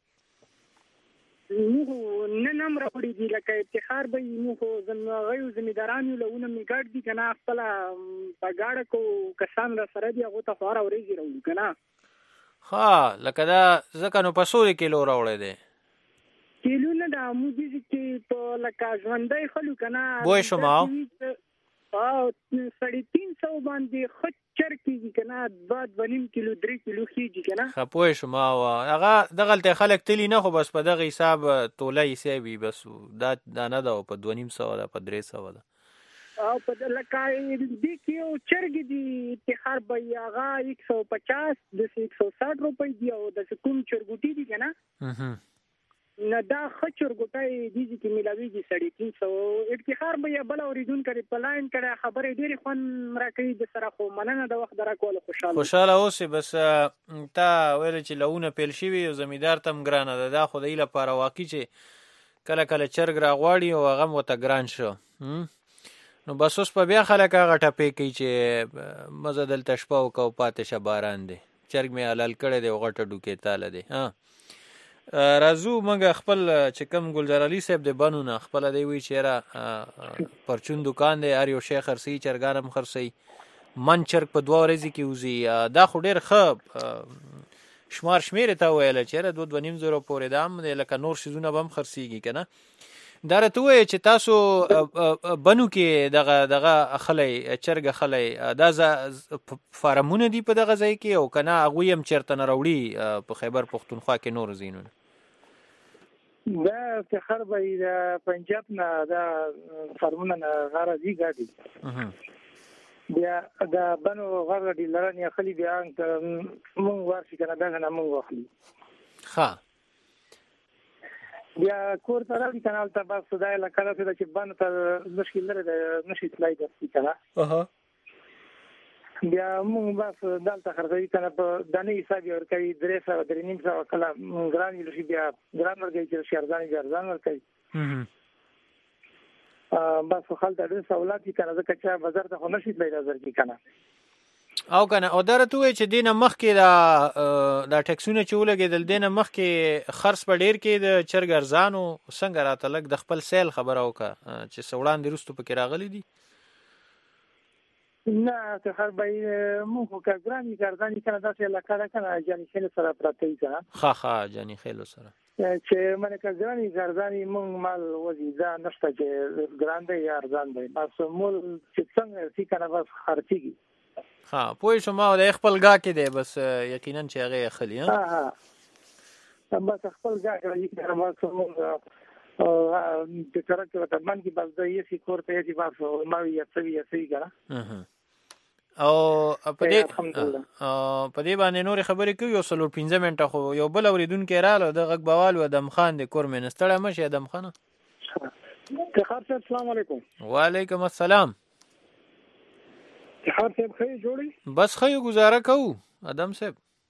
نو نن امر وړي دي لکه افتخار به نو خو زمغه زمیداران لهونه میګړ دي کنه خپل پګاړه کو کسان را سره دي هغه ته خور اورېږي راو کنه ها لکه دا ځکه نو 500 کیلو راوړې دي کیلو نه د موږي چې په لکه ژوندۍ خلو کنه بوې شما او 350 باندې خط چرکی کنه 2.5 کیلو 3 کیلو خيږي کنه خپوي شما هغه دغلته خلک تلی نه خو بس په دغه حساب توله حسابي بس دا نه دا په 2.5 دا په 300 دا او په لکه دې کې چرګ دي افتخار به هغه 150 د 160 روپۍ دی او د کوم چرګوټي دي کنه نه دا خچر ګټای دي چې ملاويږي 350 افتخار به بل اوریدون کړي پلاین کړي خبرې ډېری خون راکې د سره خو مننه د وخت درکول خوشاله اوسې بس تا ویل چې لهونه پیل شي او زمیدار تم ګرانه ده دا خو د لپاره واقع چې کله کله چرګ را غواړي او هغه مو ته ګران شو نو بس اوس په بیا خلک هغه ټپې کوي چې مزه دلته شپه او کو پاتې شه باران دی چرګ مې حلال کړی دی غټه ډوکې تاله دی ها رازو مونږ خپل چې کوم ګلزار علي صاحب د بنونه خپل دی وی چیرې پرچون دکان دی اریو شیخ خرسي چرګانم خرسي من چرګ په 2 ورځې کې وزي دا خو ډېر ښه شمار شمیر ته ویل چیرې 2.5 زره پورې دام لکه نور شیزونه بم خرسيږي کنه دا راته وای چې تاسو بنو کې دغه خلې چرګ خلې دا فارمونه دی په دغه ځای کې او کنه هغه هم چرته نه راوړي په خیبر پختونخوا کې نور زینونه دا افتخار به د پنجاب نه دا فارمونه نه غراضي ګاډي بیا دا بنو غراضي لرنه خلی بیا مونږ ورشي کنه دا نه مونږ واخلي ها بیا کور ته راځي کنه البته بس خدای له کله چې باندې ته مشکل لري نشي تلای دي کنه بیا موږ بس دلته خرڅوي کنه په دانه حساب ور کوي 300 کله ګران ویل بیا ګران ورګي چې شهردان ور کوي بس خلک ډېر سہولت کنه ځکه چې بازار ته نشي تلای راځي کنه او کنه او درته وای چې دینه مخ کې دا ټیکسونه چې ولګېدل دینه مخ کې خرڅ په ډیر کې د چرګ ارزانو څنګه راته لګ د خپل سیل خبره وکړه چې سوړان د رستو پکې راغلي دي نه ته هر به مو خو کارګرانی کنه داسې لکه کنه جاني خیل سره پراته ځه ها جاني خیل سره چې من کارګرانی ګرځاني مونږ مال وزیدا نشته چې ګرانده یا ارزان دی بس مول چې څنګه چې کنه بس خرچيږي ها پوه شما د خپل گا کې دی بس یقینا چې هغه خلی ها بس خپل گا کې کنه بس مونږ د ترکه وته من کې بس د یې کور ته یې بس ما یې څه کنه او په دې باندې نور خبرې کوي او 15 منټه خو یو بل اوریدون کې رااله د غږ بوال و دم خان د کور منستړه مشه دم خان السلام علیکم وعلیکم السلام خیر صاحب خیر جوړی بس خیر گزاره کوو ادم صاحب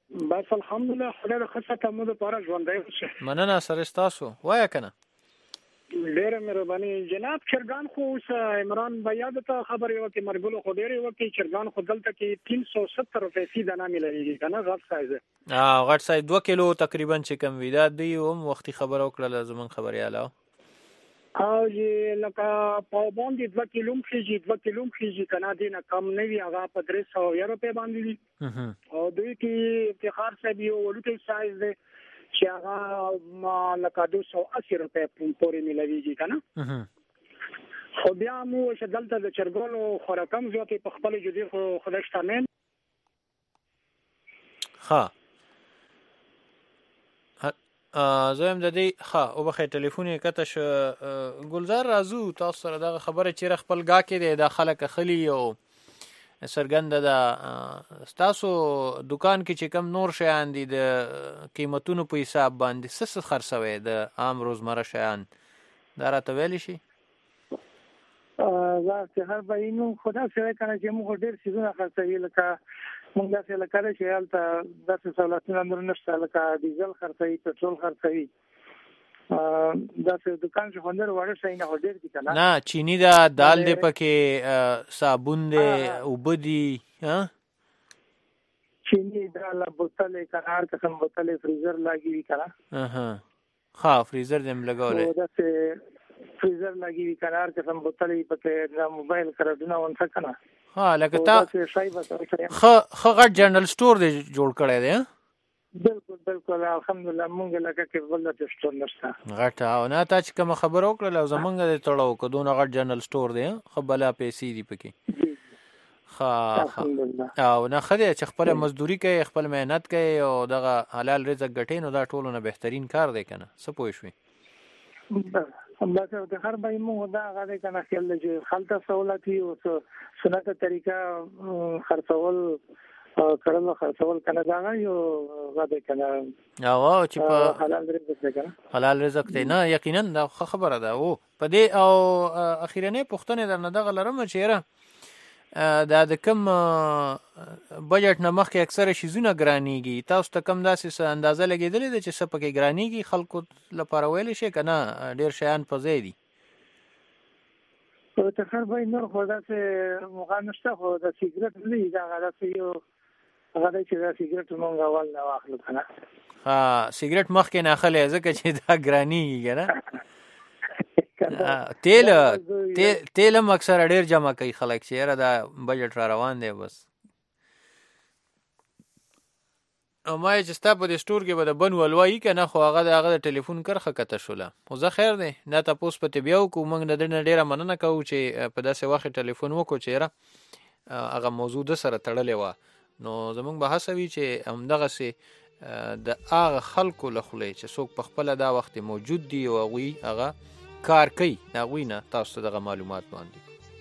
بس الحمدلله خدای د خصه مو د پاره ژوندۍ اوسه. مننه سره تاسو وای کنه. ډېر مهرباني جناب. چرګان خو اوس عمران بیا د خبرې وکي مرګلو خو ډېر وکي چرګان خو دلته کې 370 روپے فی دانه ملایږي کنه غټ سایز. غټ سایز 2 کیلو تقریبا چې کم وی دا دی هم وختي خبر وکړه زمون خبرياله او چې لکه په باندې 2 کیلو خيږي کنه دینه کم نه وی هغه په 300 روپے باندې دي. او دوی کې افتخار صاحب یو ولټي سایز دی چې هغه لکه 280 روپے پورې ملایږي کنه. خو بیا مو چې دلته د چرګانو خوراکم زیاتې په خپل جدي خو خدای شتمن. ها زم د دې او بخې ټلیفون یې کته ش ګلزار رازو تاسو سره دا خبره چې خپل گا کې د خلک خلی او سرګند دا تاسو دکان کې چې کم نور شیان دي د قیمتونو په حساب باندې څه خرڅوي د عام روزمره شیان دا راته ویل شي. زه هر بینو خدا سره کنه چې موږ ډېر سيزونه خرڅوي لکه موږ داسې لکه چې حالت داسې سہولتونه نشته لکه ډیزل خرڅوي پټرول خرڅوي داسې دکان چې خوندر وړه شي نه ډېر دي کنه. نه چینی دا دال دې پکې صابون دې وبدي ها چینی دال بوتل کار قسم بوتل فریزر لاګي کنه. ها فریزر دې لګولې داسې فریزر لګي قرار قسم بوتل پکې د موبایل کارډونه ونڅ کنه. ها لکه تا غټ جنرال سٹور دی جوړ کړی دی. بالکل الحمدلله مونږ لکه کې بل د سٹور نشته غټ او نه تا چې کوم خبر وکړل او زمونږ د تړاو کدون غټ جنرال سٹور دی خپل پیسې دی پکې. او نه خدای چې خپل مزدوري کوي خپل مهنت کوي او دغه حلال رزق ګټي نو دا ټولو نه بهترین کار دی کنه. څه پوه شوي الله ته د هر بای مو دا غاړه کنه خپل چې خلطه سہولتي او سنت طریقہ خرڅول خرڅول کنه دا یو غاړه کنه او چې په حلال رزق دی نه یقینا دا خبره ده. او په دې او اخیرنه پښتنه درنه دغه لرم چیرې دا د کم بجټ نه مخکې اکثره شیزونه ګرانیږي. تاسو ته کم داسې اندازه لګیدلې ده چې څه پکې ګرانیږي خلکو لپاره ویل شي کنه ډیر شیان په ځای دي. په تخر به نور خو داسې مغانشته خو د سیګریټ نه دا غلطه یو هغه چې دا سیګریټ مونږ اول نه واخلو کنه. سیګریټ مخکې نه اخلي ځکه چې دا ګرانیږي کنه. تیل هم اکثر ډیر جمع کوي خلک چې یاره دا بجټ را روان دی بس. او ما چې ستا په دې سټور کې به د بن ولوایي که نه خو هغه د هغه د ټلیفون کرښه کته شوله. خو زه خیر دی دا تپوس پتې بیا وکړو موږ د دې نه ډېره مننه کوو چې په داسې وخت ټلیفون وکړو چې یاره هغه موضوع د سره تړلې وه. نو زموږ به هڅه وي چې همدغسې د هغه خلکو له خولې چې څوک په خپله دا وخت موجود دي او هغوی هغه کار کوي هغوی نه تاسو ته دغه معلومات باندې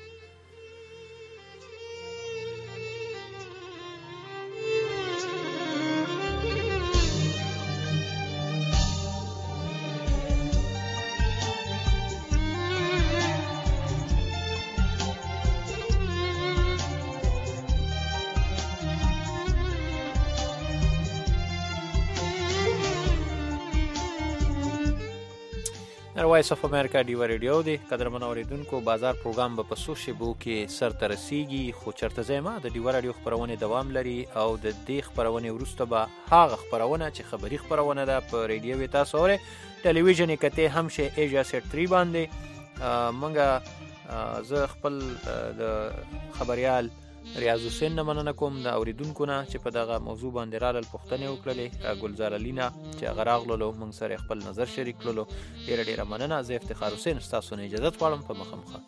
وایس اف امریکا ډیو ریډیو دی. قدرمن اوریدونکو بازار پروګرام به په څو شیبو کې سر ته رسیږي خو چرته ځای ما د ډیو ریډیو خبرونه دوام لري او د دې خبرونه وروسته به هغه خبرونه چې خبري خبرونه ده په ریډیو وی تاسو اورئ ټلویزیون کې کته هم شي ایجا سیټ 3 باندې منګه زه خپل د خبريال ریاض حسین نه مننه کوم د اوریدونکو نه چې په دغه موضوع باندې رال پوښتنه وکړلې. ګلزار علینا چې غراغلو موږ سره خپل نظر شریک کړلو ډیره مننه. زه افتخار حسین تاسو نه اجازه غواړم په مخه.